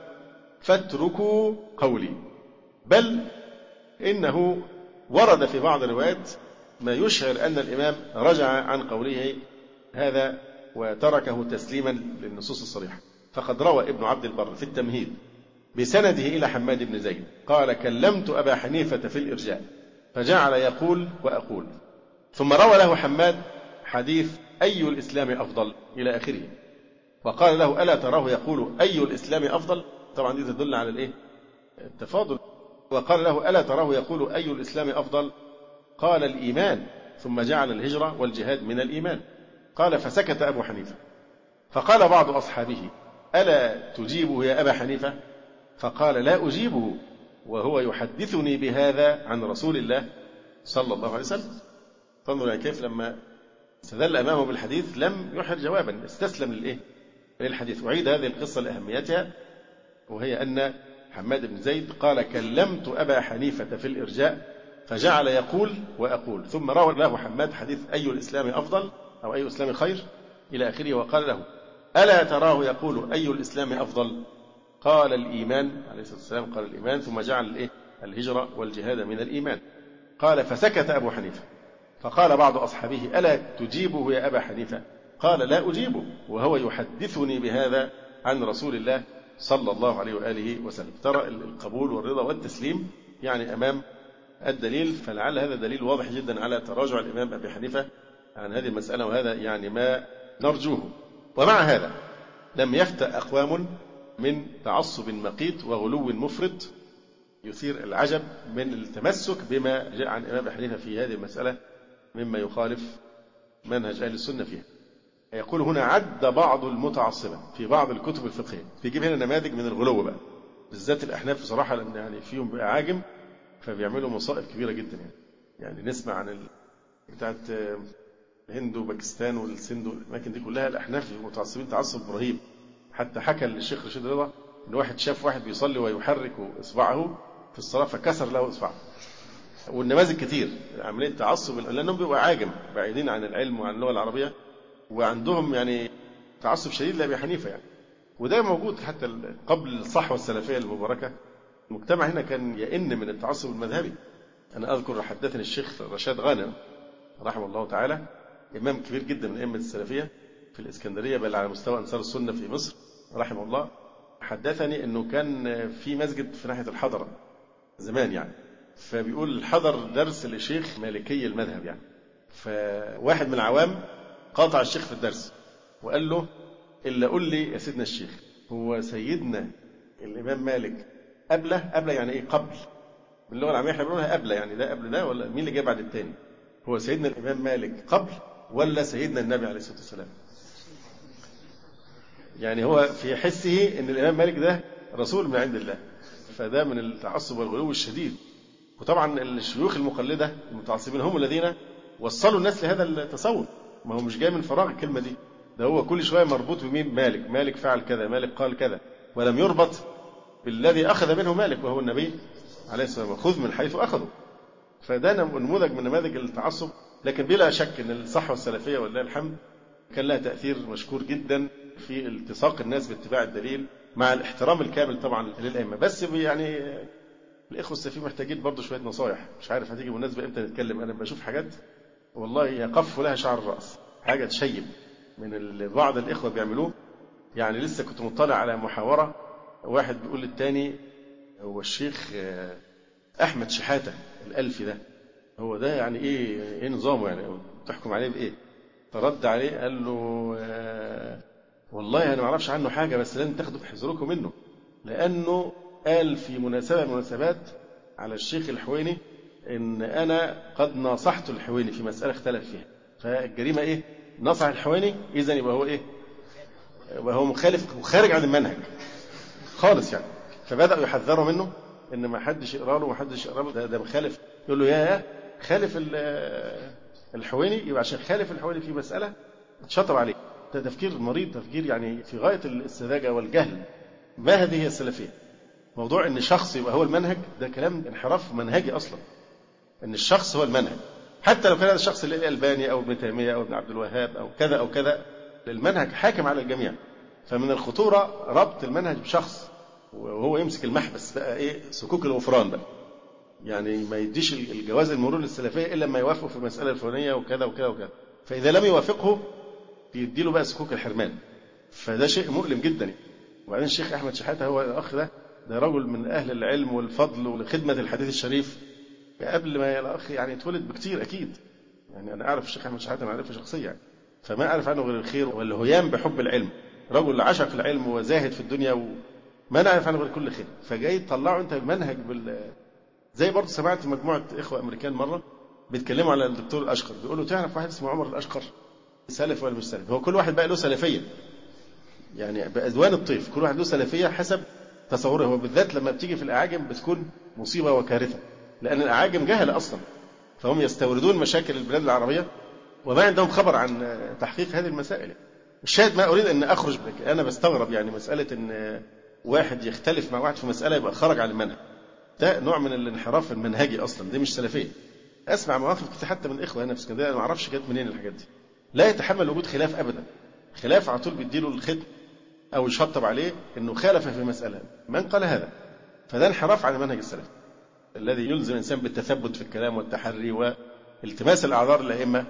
فاتركوا قولي. بل إنه ورد في بعض الروايات ما يشعر أن الإمام رجع عن قوله هذا وتركه تسليما للنصوص الصريحة. فقد روى ابن عبد البر في التمهيد بسنده إلى حماد بن زيد قال كلمت أبا حنيفة في الإرجاء فجعل يقول وأقول، ثم روى له حماد حديث أي الإسلام أفضل إلى آخره، وقال له ألا تراه يقول أي الإسلام أفضل؟ طبعا دي تدل على الإيه؟ التفاضل. وقال له ألا تراه يقول أي الإسلام أفضل؟ قال الإيمان، ثم جعل الهجرة والجهاد من الإيمان. قال فسكت أبو حنيفة، فقال بعض أصحابه ألا تجيبه يا أبا حنيفة؟ فقال لا أجيبه وهو يحدثني بهذا عن رسول الله صلى الله عليه وسلم. فانظر كيف لما استدل أمامه بالحديث لم يحر جوابا، استسلم للإيه؟ للحديث. وعيد هذه القصة لأهميتها، وهي أن حماد بن زيد قال كلمت أبا حنيفة في الإرجاء فجعل يقول وأقول، ثم روى له حماد حديث أي الإسلام أفضل أو أي الإسلام خير إلى آخره، وقال له ألا تراه يقول أي الإسلام أفضل؟ قال الإيمان عليه الصلاة والسلام، قال الإيمان، ثم جعل الإيه؟ الهجرة والجهاد من الإيمان. قال فسكت أبو حنيفة، فقال بعض أصحابه ألا تجيبه يا أبا حنيفة؟ قال لا أجيبه وهو يحدثني بهذا عن رسول الله صلى الله عليه وآله وسلم. ترى القبول والرضا والتسليم يعني أمام الدليل. فلعل هذا دليل واضح جدا على تراجع الإمام أبي حنيفة عن هذه المسألة، وهذا يعني ما نرجوه. ومع هذا لم يفتأ أقوام من تعصب مقيت وغلو مفرط يثير العجب من التمسك بما جاء عن الإمام أبي حنيفة في هذه المسألة مما يخالف منهج أهل السنة فيها. يقول هنا عد بعض المتعصبة في بعض الكتب الفقهية، بيجيب هنا نماذج من الغلو بقى، بالذات الأحناف بصراحة، لأن يعني فيهم بقى عاجم فبيعملوا مصائب كبيرة جدا. يعني يعني نسمع عن ال... بتاعت الهند وباكستان والسند والأماكن دي كلها الأحناف متعصبين تعصب رهيب. حتى حكى الشيخ رشيد رضا إن واحد شاف واحد بيصلي ويحرك إصبعه في الصلاة فكسر له إصبعه. والنماذج كتير عملية تعصب، لأنهم بيبقوا عاجم بعيدين عن العلم وعن اللغة العربية، وعندهم يعني تعصب شديد لأبي حنيفة يعني. وده موجود حتى قبل الصحوة السلفية المباركة. المجتمع هنا كان يئن من التعصب المذهبي. أنا أذكر حدثني الشيخ رشاد غانم رحمه الله تعالى، إمام كبير جدا من أئمة السلفية في الإسكندرية، بل على مستوى أنصار السنة في مصر رحمه الله. حدثني أنه كان في مسجد في ناحية الحضرة زمان يعني، فبيقول حضر درس لشيخ مالكي المذهب يعني، فواحد من العوام قاطع الشيخ في الدرس وقال له إلا قل لي يا سيدنا الشيخ، هو سيدنا الإمام مالك قبله؟ قبله يعني إيه؟ قبل. باللغة العامية احنا بنقولها قبله، يعني ده قبل ده ولا مين اللي جاء بعد التاني؟ هو سيدنا الإمام مالك قبل ولا سيدنا النبي عليه الصلاة والسلام؟ يعني هو في حسه إن الإمام مالك ده رسول من عند الله. فده من التعصب والغلو الشديد. وطبعا الشيوخ المقلدة المتعصبين هم الذين وصلوا الناس لهذا التصور. ما هو مش جاي من فراغ الكلمة دي، ده هو كل شوية مربوط بمين؟ مالك. مالك فعل كذا، مالك قال كذا، ولم يربط بالذي أخذ منه مالك وهو النبي عليه الصلاة والسلام، خذ من حيث أخذوا. فده نموذج من نماذج التعصب. لكن بلا شك أن الصحوة السلفية ولله الحمد كان لها تأثير مشكور جدا في التصاق الناس باتباع الدليل مع الاحترام الكامل طبعا للأئمة. بس يعني الإخوة السلفيين محتاجين برضو شوية نصايح. مش عارف هتيجي مناسبة إمتى نتكلم. أنا بشوف حاجات والله يقف لها شعر الرأس، حاجة تشيب من بعض الإخوة بيعملوه. يعني لسه كنت مطلع على محاورة، واحد بيقول للتاني هو الشيخ أحمد شحاتة الألفي ده هو ده يعني إيه إيه نظامه يعني تحكم عليه بإيه؟ فرد عليه قال له والله أنا ما أعرفش عنه حاجة، بس لازم تاخدوا بحذركم منه، لأنه قال في مناسبة مناسبات على الشيخ الحويني إن أنا قد ناصحت الحويني في مسألة اختلف فيها. فالجريمة إيه؟ نصح الحويني، إذن يبقى هو إيه؟ يبقى هو مخالف وخارج عن المنهج خالص يعني. فبدأوا يحذروا منه إن ما حدش يقرأ له وما حدش يقرأ له، ده, ده مخالف. يقول له يا خالف الحويني، يبقى عشان خالف الحويني في مسألة اتشطب عليه. ده تفكير مريض، تفكير يعني في غاية السذاجة والجهل. ما هذه هي السلفية؟ موضوع إن شخص يبقى هو المنهج، ده كلام انحراف منهجي أصلا. إن الشخص هو المنهج، حتى لو كان هذا الشخص الألباني أو ابن تيمية أو ابن عبد الوهاب أو كذا أو كذا، المنهج حاكم على الجميع. فمن الخطورة ربط المنهج بشخص وهو يمسك المحبس بقى إيه سكوك الغفران بقى، يعني ما يديش الجواز المرور للسلفية إلا ما يوافقه في المسألة الفلانية وكذا وكذا وكذا، فإذا لم يوافقه يديله بقى سكوك الحرمان. فده شيء مؤلم جدا. وبعدين الشيخ أحمد شحاتة هو الأخ ده ده رجل من أهل العلم والفضل ولخدمة الحديث الشريف قبل ما الأخ يعني اتولد بكتير أكيد. يعني أنا أعرف الشيخ أحمد شحاتة معرفة شخصية يعني. فما أعرف عنه غير الخير والهيام بحب العلم، رجل عشق العلم وزاهد في الدنيا وما نعرف عنه غير كل خير. فجاي تطلعوا أنت منهج بال زي برضه سمعت مجموعة إخوة أمريكان مرة بيتكلموا على الدكتور الأشقر، بيقولوا تعرف واحد اسمه عمر الأشقر سلف ولا مش سلف؟ هو كل واحد بقى له سلفية يعني بأذوان الطيف، كل واحد له سلفية حسب تصوره هو. بالذات لما بتيجي في الأعاجم بتكون مصيبة وكارثة، لأن الأعاجم جهل أصلا، فهم يستوردون مشاكل البلاد العربية وما عندهم خبر عن تحقيق هذه المسائل. الشاهد ما أريد أن أخرج بك، أنا بستغرب يعني مسألة أن واحد يختلف مع واحد في مسألة يبقى خرج عن المنهج، ده نوع من الانحراف المنهجي أصلا، دي مش سلفية. أسمع مواقف كتير حتى من إخوة هنا في اسكندرية أنا ما أعرفش جت منين الحاجات دي، لا يتحمل وجود خلاف أبدا، خلاف على طول بيديله الختم أو يشطب عليه إنه خالف في مسألة. من قال هذا؟ فده انحراف عن المنهج السلفي الذي يلزم الإنسان بالتثبت في الكلام والتحري والتماس الأعذار للأئمة.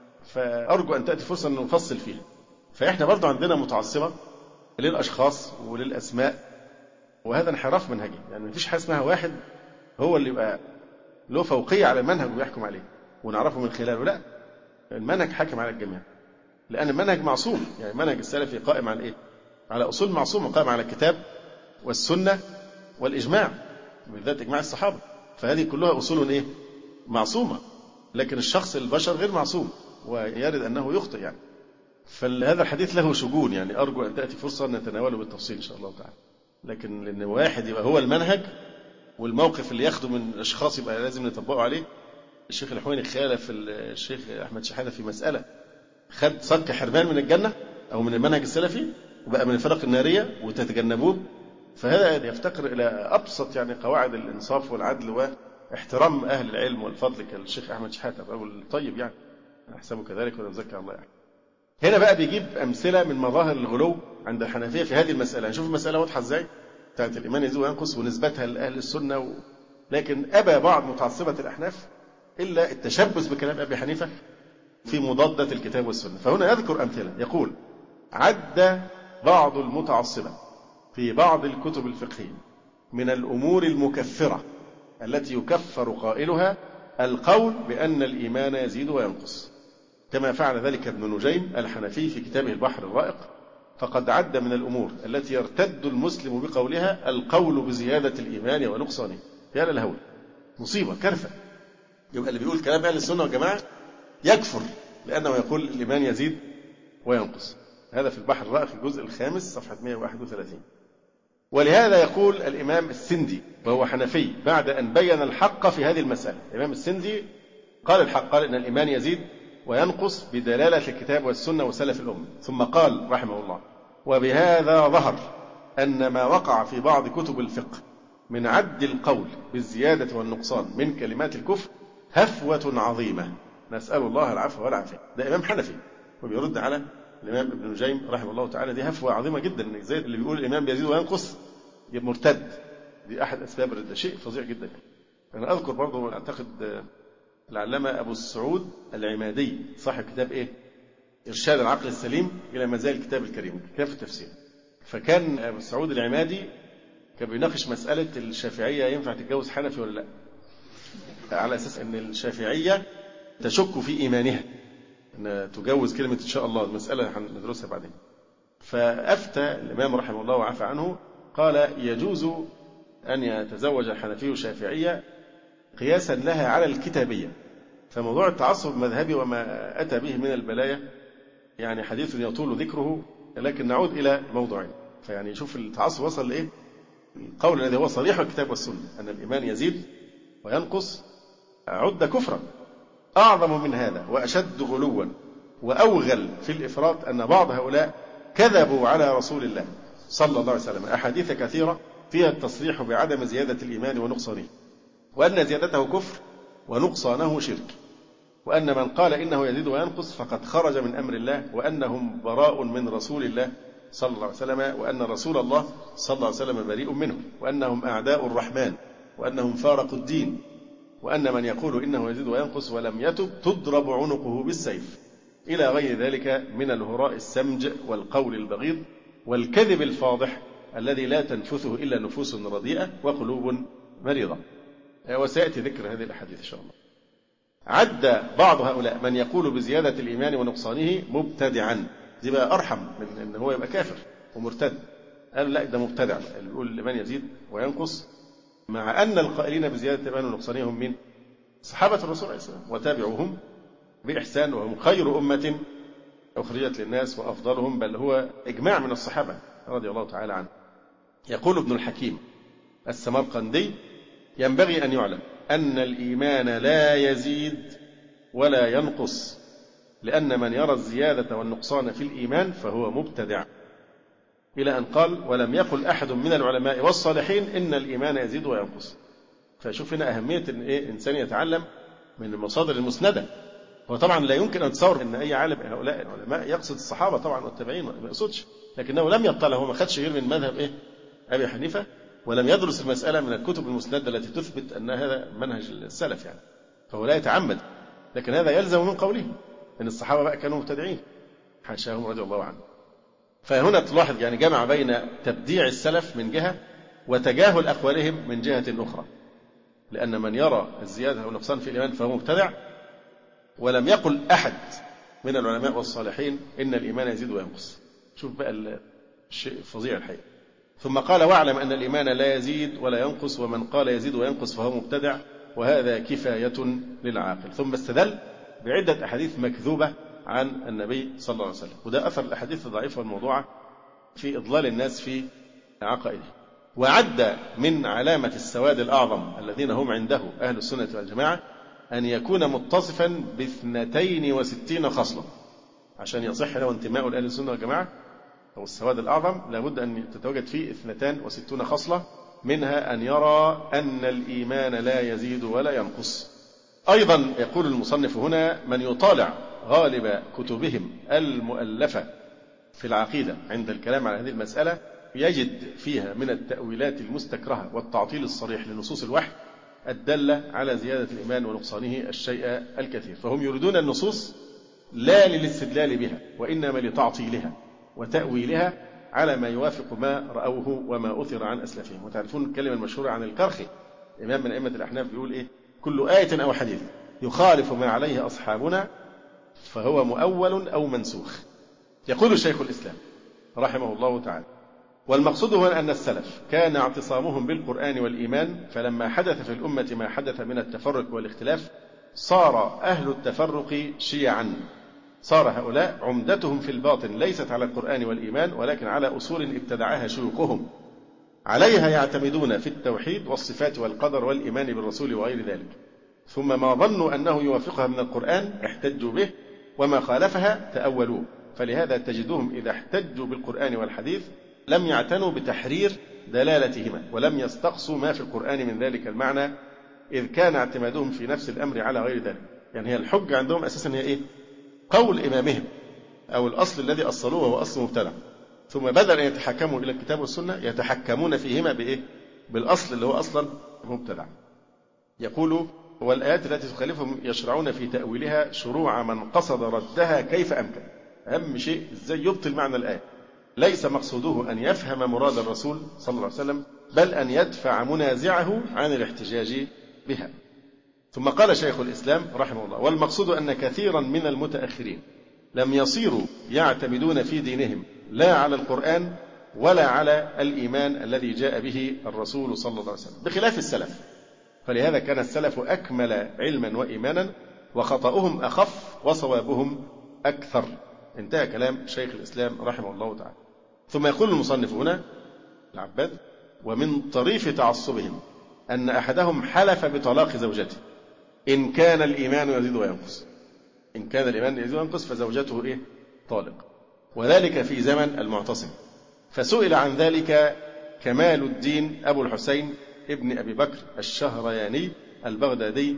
فأرجو أن تأتي فرصة أن نفصل فيها. فإحنا برضو عندنا متعصبة للأشخاص وللأسماء، وهذا انحراف منهجي. يعني مفيش حاجة اسمها واحد هو اللي يبقى له فوقية على المنهج ويحكم عليه ونعرفه من خلاله، لا، المنهج حاكم على الجميع، لأن المنهج معصوم. يعني منهج السلفي قائم على إيه؟ على أصول معصومة، قائم على الكتاب والسنة والإجماع. بالذات إجماع الصحابة. فهذه كلها أصول إيه؟ معصومة. لكن الشخص البشر غير معصوم ويرد أنه يخطئ يعني. فهذا الحديث له شجون يعني، أرجو أن تأتي فرصة نتناوله بالتفصيل إن شاء الله تعالى. لكن لأن واحد يبقى هو المنهج والموقف اللي ياخده من الأشخاص يبقى لازم نطبقه عليه. الشيخ الحويني خالف الشيخ أحمد شحاتة في مسألة، خد صك حرمان من الجنة أو من المنهج السلفي وبقى من الفرق النارية وتتجنبوه. فهذا يفتقر إلى أبسط يعني قواعد الإنصاف والعدل واحترام أهل العلم والفضل كالشيخ أحمد شحاتة، الرجل الطيب يعني، أحسبه كذلك ولا نزكي الله يعني. هنا بقى بيجيب أمثلة من مظاهر الغلو عند الحنفية في هذه المسألة. نشوف المسألة واضحة إزاي بتاعت الإيمان يزيد وينقص ونسبتها لأهل السنة و... لكن أبى بعض متعصبة الأحناف إلا التشبث بكلام أبي حنيفة في مضادة الكتاب والسنة. فهنا يذكر أمثلة، يقول: عد بعض المتعصبة في بعض الكتب الفقهية من الأمور المكفرة التي يكفر قائلها القول بأن الإيمان يزيد وينقص، كما فعل ذلك ابن نجيم الحنفي في كتابه البحر الرائق، فقد عد من الأمور التي يرتد المسلم بقولها القول بزيادة الإيمان ونقصانه. يا للهول، مصيبة، كارثة. يبقى اللي بيقول كلام أهل السنة والجماعة يكفر لأنه يقول الإيمان يزيد وينقص. هذا في البحر الرائق الجزء الخامس صفحة مئة وواحد وثلاثين. ولهذا يقول الإمام السندي وهو حنفي بعد أن بين الحق في هذه المسألة، الإمام السندي قال الحق، قال إن الإيمان يزيد وينقص بدلالة الكتاب والسنة وسلف الأمة، ثم قال رحمه الله: وبهذا ظهر أن ما وقع في بعض كتب الفقه من عد القول بالزيادة والنقصان من كلمات الكفر هفوة عظيمة، نسأل الله العفو والعافية. ده إمام حنفي وبيرد على الإمام ابن نجيم رحمه الله تعالى. دي هفوة عظيمة جدا، زي اللي بيقول الإيمان بيزيد وينقص يبقى مرتد. دي أحد أسباب الردة، شيء فظيع جدا. أنا أذكر برضه أعتقد العلامة أبو السعود العمادي صاحب كتاب إيه؟ إرشاد العقل السليم إلى مزايا الكتاب الكريم، كتاب التفسير. فكان أبو السعود العمادي كان بيناقش مسألة الشافعية ينفع تتجوز حنفي ولا لا، على أساس أن الشافعية تشك في إيمانها أن تجوز كلمة إن شاء الله، المسألة هندرسها بعدين. فأفتى الإمام رحمه الله وعفى عنه، قال: يجوز أن يتزوج الحنفي شافعية قياسا لها على الكتابية. فموضوع التعصب المذهبي وما أتى به من البلايا يعني حديث يطول ذكره، لكن نعود إلى موضوعين. فيعني شوف التعصب وصل لإيه؟ القول الذي هو صريح الكتاب والسنة أن الإيمان يزيد وينقص عد كفرا. أعظم من هذا وأشد غلوا وأوغل في الإفراط أن بعض هؤلاء كذبوا على رسول الله صلى الله عليه وسلم أحاديث كثيرة فيها التصريح بعدم زيادة الإيمان ونقصانه، وأن زيادته كفر ونقصانه شرك، وأن من قال إنه يزيد وينقص فقد خرج من أمر الله، وأنهم براء من رسول الله صلى الله عليه وسلم، وأن رسول الله صلى الله عليه وسلم بريء منهم، وأنهم أعداء الرحمن، وأنهم فارقوا الدين، وأن من يقول إنه يزيد وينقص ولم يتب تضرب عنقه بالسيف، إلى غير ذلك من الهراء السمج والقول البغيض والكذب الفاضح الذي لا تنفثه إلا نفوس رديئة وقلوب مريضة. وسيأتي ذكر هذه الأحاديث إن شاء الله. عد بعض هؤلاء من يقول بزيادة الإيمان ونقصانه مبتدعا. دي بقى أرحم من أن هو يبقى كافر ومرتد. قالوا لا، ده مبتدع اللي يقول الإيمان يزيد وينقص، مع أن القائلين بزيادة الإيمان ونقصانه هم من صحابة الرسول عليه السلام وتابعوهم بإحسان، وهم خير أمة أخرجت للناس وأفضلهم، بل هو إجماع من الصحابة رضي الله تعالى عنه. يقول ابن الحكيم السمرقندي: ينبغي أن يعلم أن الإيمان لا يزيد ولا ينقص، لأن من يرى الزيادة والنقصان في الإيمان فهو مبتدع، إلى أن قال: ولم يقل أحد من العلماء والصالحين إن الإيمان يزيد وينقص. فشوف هنا أهمية إن إيه إنسان يتعلم من المصادر المسندة. هو طبعا لا يمكن أن تصور أن أي عالم من هؤلاء العلماء يقصد الصحابة طبعا والتابعين، ما يقصدش، لكنه لم يطلع، هو ما خدش غير من مذهب إيه أبي حنيفة، ولم يدرس المسألة من الكتب المسندة التي تثبت أن هذا منهج السلف يعني، فهو لا يتعمد. لكن هذا يلزم من قوله أن الصحابة بقى كانوا مبتدعين حاشاهم رضي الله عنه. فهنا تلاحظ يعني جمع بين تبديع السلف من جهة وتجاهل أقوالهم من جهة أخرى، لأن من يرى الزيادة والنقصان في الإيمان فهو مبتدع، ولم يقل أحد من العلماء والصالحين إن الإيمان يزيد وينقص. شوف بقى الشيء الفظيع الحقيقة. ثم قال واعلم أن الإيمان لا يزيد ولا ينقص ومن قال يزيد وينقص فهو مبتدع وهذا كفاية للعاقل. ثم استدل بعدة أحاديث مكذوبة عن النبي صلى الله عليه وسلم، وده أثر الأحاديث الضعيفة والموضوعة في إضلال الناس في عقائده. وعد من علامة السواد الأعظم الذين هم عنده أهل السنة والجماعة أن يكون متصفا باثنتين وستين خصلة. عشان يصح له انتماء لأهل السنة والجماعة أو السواد الأعظم لابد أن تتواجد فيه اثنتان وستون خصلة، منها أن يرى أن الإيمان لا يزيد ولا ينقص. أيضا يقول المصنف هنا من يطالع غالب كتبهم المؤلفة في العقيدة عند الكلام على هذه المسألة يجد فيها من التأويلات المستكرهة والتعطيل الصريح لنصوص الوحي الدالة على زيادة الإيمان ونقصانه الشيء الكثير. فهم يريدون النصوص لا للاستدلال بها وإنما لتعطيلها وتأويلها على ما يوافق ما رأوه وما أثر عن أسلافهم. وتعرفون الكلمة المشهورة عن الكرخي، إمام من أئمة الأحناف، بيقول إيه؟ كل آية أو حديث يخالف ما عليه أصحابنا فهو مؤول أو منسوخ. يقول شيخ الإسلام رحمه الله تعالى والمقصود هنا أن السلف كان اعتصامهم بالقرآن والإيمان، فلما حدث في الأمة ما حدث من التفرق والاختلاف صار أهل التفرق شيعا، صار هؤلاء عمدتهم في الباطن ليست على القرآن والإيمان ولكن على أصول ابتدعها شيوخهم، عليها يعتمدون في التوحيد والصفات والقدر والإيمان بالرسول وغير ذلك، ثم ما ظنوا أنه يوافقها من القرآن احتجوا به وما خالفها تأولوه. فلهذا تجدهم إذا احتجوا بالقرآن والحديث لم يعتنوا بتحرير دلالتهما ولم يستقصوا ما في القرآن من ذلك المعنى، إذ كان اعتمادهم في نفس الأمر على غير ذلك. يعني هي الحجة عندهم أساسا هي إيه؟ قول إمامهم أو الأصل الذي أصلوه وهو أصل مبتدع، ثم بدل أن يتحكموا إلى الكتاب والسنة يتحكمون فيهما بإيه؟ بالأصل اللي هو أصلا مبتدع. يقول والآيات التي تخالفهم يشرعون في تأويلها شروع من قصد ردها كيف أمكن. أهم شيء إزاي يبطل معنى الآية، ليس مقصوده أن يفهم مراد الرسول صلى الله عليه وسلم بل أن يدفع منازعه عن الاحتجاج بها. ثم قال شيخ الإسلام رحمه الله والمقصود أن كثيرا من المتأخرين لم يصيروا يعتمدون في دينهم لا على القرآن ولا على الإيمان الذي جاء به الرسول صلى الله عليه وسلم بخلاف السلف، فلهذا كان السلف أكمل علما وإيمانا وخطأهم أخف وصوابهم أكثر. انتهى كلام شيخ الإسلام رحمه الله تعالى. ثم يقول المصنف هنا العباد ومن طريف تعصبهم أن أحدهم حلف بطلاق زوجته إن كان الإيمان يزيد وينقص، إن كان الإيمان يزيد وينقص فزوجته إيه؟ طالق، وذلك في زمن المعتصم. فسئل عن ذلك كمال الدين أبو الحسين ابن أبي بكر الشهرياني البغدادي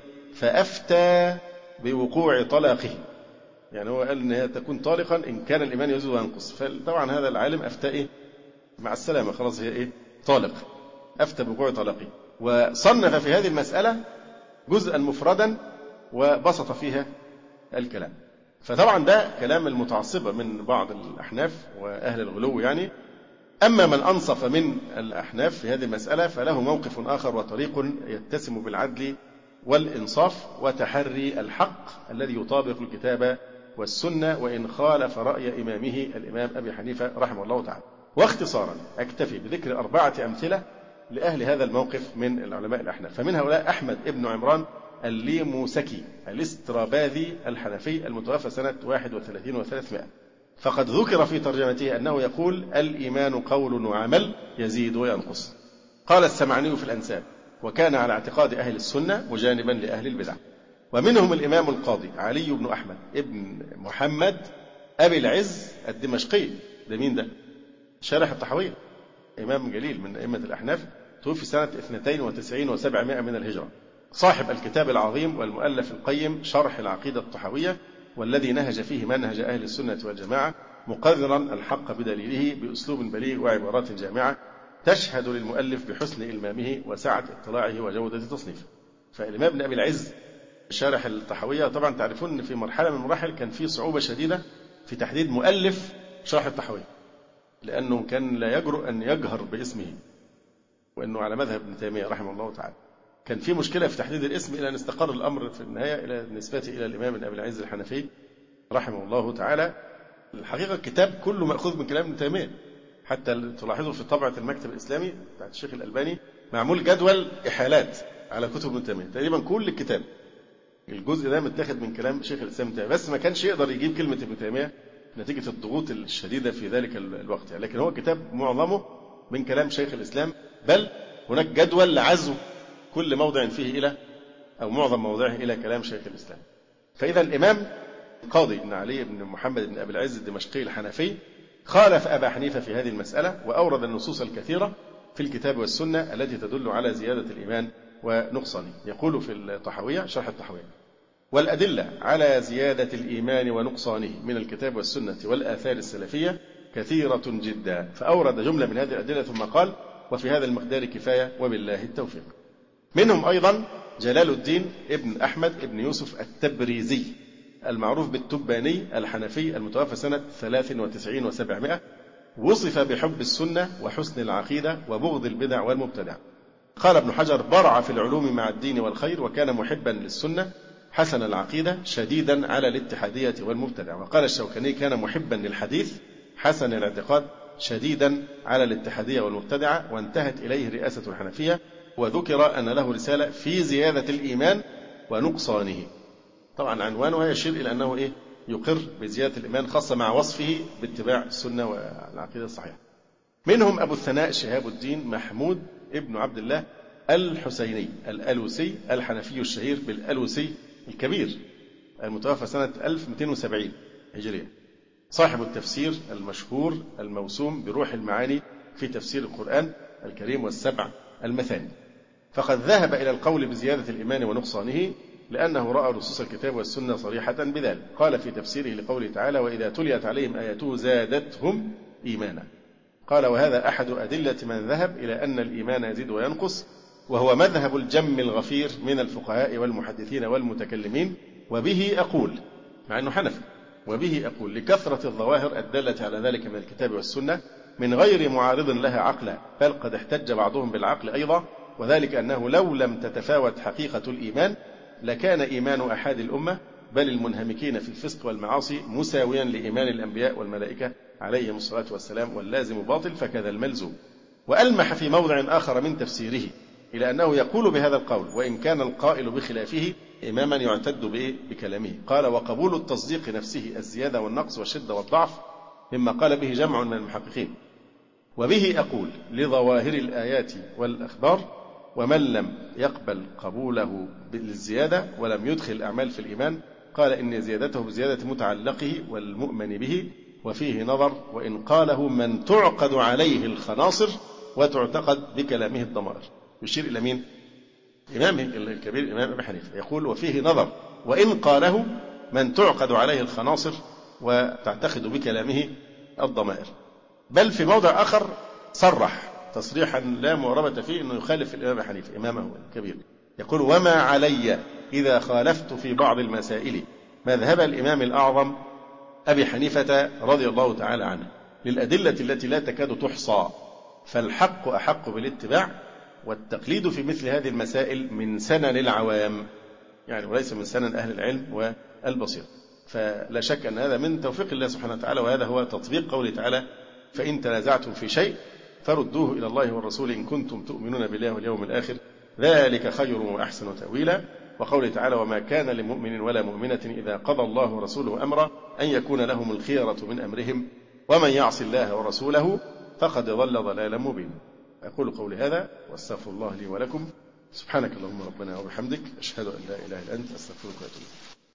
فأفتى بوقوع طلاقه، يعني هو قال إنها تكون طالقا إن كان الإيمان يزيد وينقص. فطبعا هذا العالم أفتى إيه؟ مع السلامة خلاص هي إيه؟ طالق، أفتى بوقوع طلاقه، وصنف في هذه المسألة جزءا مفردا وبسط فيها الكلام. فطبعا ده كلام المتعصبة من بعض الأحناف وأهل الغلو يعني. أما من أنصف من الأحناف في هذه المسألة فله موقف آخر وطريق يتسم بالعدل والإنصاف وتحري الحق الذي يطابق الكتاب والسنة وإن خالف رأي إمامه الإمام أبي حنيفة رحمه الله تعالى. واختصارا أكتفي بذكر أربعة أمثلة لأهل هذا الموقف من العلماء الأحناف. فمن هؤلاء أحمد ابن عمران الليموسكي الاستراباذي الحنفي المتوفى سنة واحد وثلاثين وثلاثمائة، فقد ذكر في ترجمته أنه يقول الإيمان قول وعمل يزيد وينقص. قال السمعني في الأنساب وكان على اعتقاد أهل السنة مجانبا لأهل البدع. ومنهم الإمام القاضي علي بن أحمد ابن محمد أبي العز الدمشقي. ده مين ده؟ شارح الطحاوية، إمام جليل من أئمة الأحناف، توفي سنة اثنتين وتسعين وسبعمائة من الهجرة، صاحب الكتاب العظيم والمؤلف القيم شرح العقيدة الطحاوية، والذي نهج فيه منهج أهل السنة والجماعة مقررا الحق بدليله بأسلوب بليغ وعبارات جامعة تشهد للمؤلف بحسن إلمامه وسعة اطلاعه وجودة تصنيفه. فالإمام ابن أبي العز شارح الطحاوية طبعا تعرفون أن في مرحلة من المراحل كان في صعوبة شديدة في تحديد مؤلف شرح الطحاوية، لأنه كان لا يجرؤ أن يجهر باسمه، وأنه على مذهب ابن تيمية رحمه الله تعالى. كان في مشكلة في تحديد الاسم إلى أن استقر الأمر في النهاية إلى نسبته إلى الإمام ابن أبي العز الحنفي رحمه الله تعالى. الحقيقة الكتاب كله مأخوذ من كلام ابن تيمية، حتى تلاحظوا في طبعة المكتب الإسلامي بتاعت الشيخ الألباني معمول جدول إحالات على كتب ابن تيمية، تقريبا كل الكتاب الجزء ده متاخد من كلام شيخ الإسلام تيمية، بس ما كانش يقدر يجيب كلمة ابن تيمية نتيجة الضغوط الشديدة في ذلك الوقت يعني، لكن هو كتاب معظمه من كلام شيخ الإسلام، بل هناك جدول لعزو كل موضع فيه إلى أو معظم موضعه إلى كلام شيخ الإسلام. فإذا الإمام قاضي بن علي بن محمد بن أبي العز الدمشقي الحنفي خالف أبا حنيفة في هذه المسألة، وأورد النصوص الكثيرة في الكتاب والسنة التي تدل على زيادة الإيمان ونقصانه. يقول في الطحاوية شرح الطحاوية: والأدلة على زيادة الإيمان ونقصانه من الكتاب والسنة والآثار السلفية كثيرة جدا، فأورد جملة من هذه الأدلة ثم قال: وفي هذا المقدار كفاية وبالله التوفيق. منهم أيضا جلال الدين ابن أحمد ابن يوسف التبريزي المعروف بالتباني الحنفي المتوفى سنة ثلاث وتسعين وسبعمائة، وصف بحب السنة وحسن العقيدة وبغض البدع والمبتدع. قال ابن حجر: برع في العلوم مع الدين والخير، وكان محبا للسنة حسن العقيدة شديدا على الاتحادية والمبتدع. وقال الشوكاني: كان محبا للحديث حسن الاعتقاد شديدا على الاتحادية والمبتدعة، وانتهت إليه رئاسة الحنفية. وذكر أن له رسالة في زيادة الإيمان ونقصانه. طبعا عنوانها يشير إلى أنه إيه؟ يقر بزيادة الإيمان، خاصة مع وصفه باتباع السنة والعقيدة الصحيحة. منهم أبو الثناء شهاب الدين محمود ابن عبد الله الحسيني الألوسي الحنفي الشهير بالألوسي الكبير المتوفى سنة ألف ومئتين وسبعين هجرية، صاحب التفسير المشهور الموسوم بروح المعاني في تفسير القرآن الكريم والسبع المثاني. فقد ذهب إلى القول بزيادة الإيمان ونقصانه لأنه رأى نصوص الكتاب والسنة صريحة بذلك. قال في تفسيره لقوله تعالى: وإذا تليت عليهم آياته زادتهم إيمانا. قال: وهذا أحد أدلة من ذهب إلى أن الإيمان يزيد وينقص، وهو مذهب الجم الغفير من الفقهاء والمحدثين والمتكلمين، وبه أقول، مع أنه حنفي، وبه أقول لكثرة الظواهر الدالة على ذلك من الكتاب والسنة من غير معارض لها عقلا، بل قد احتج بعضهم بالعقل أيضا، وذلك أنه لو لم تتفاوت حقيقة الإيمان لكان إيمان أحد الأمة بل المنهمكين في الفسق والمعاصي مساويا لإيمان الأنبياء والملائكة عليهم الصلاة والسلام، واللازم باطل فكذا الملزوم. وألمح في موضع آخر من تفسيره إلى أنه يقول بهذا القول وإن كان القائل بخلافه إماما يعتد بكلامه. قال: وقبول التصديق نفسه الزيادة والنقص والشدة والضعف مما قال به جمع من المحققين. وبه أقول لظواهر الآيات والأخبار، ومن لم يقبل قبوله بالزيادة ولم يدخل الأعمال في الإيمان قال إن زيادته بزيادة متعلقه والمؤمن به، وفيه نظر، وإن قاله من تعقد عليه الخناصر وتعتقد بكلامه الضمائر. يشير إلى مين؟ إمامه الكبير الإمام أبي حنيفة، يقول: وفيه نظر، وإن قاله من تعقد عليه الخناصر وتعتقد بكلامه الضمائر. بل في موضع آخر صرح تصريحا لا معربة فيه أنه يخالف الإمام أبي حنيفة إمامه الكبير، يقول: وما علي إذا خالفت في بعض المسائل مذهب الإمام الأعظم أبي حنيفة رضي الله تعالى عنه للأدلة التي لا تكاد تحصى، فالحق أحق بالاتباع، والتقليد في مثل هذه المسائل من سنن العوام يعني، وليس من سنن أهل العلم والبصير. فلا شك أن هذا من توفيق الله سبحانه وتعالى، وهذا هو تطبيق قوله تعالى: فإن تنازعتم في شيء فردوه إلى الله والرسول إن كنتم تؤمنون بالله واليوم الآخر ذلك خير وأحسن تأويلا. وقوله تعالى: وما كان لمؤمن ولا مؤمنة إذا قضى الله ورسوله أمرا أن يكون لهم الخيرة من أمرهم ومن يعص الله ورسوله فقد ضل ضلالا مبينا. أقول قولي هذا واستغفر الله لي ولكم. سبحانك اللهم ربنا وبحمدك أشهد أن لا إله إلا أنت أستغفرك وأتوب إليك.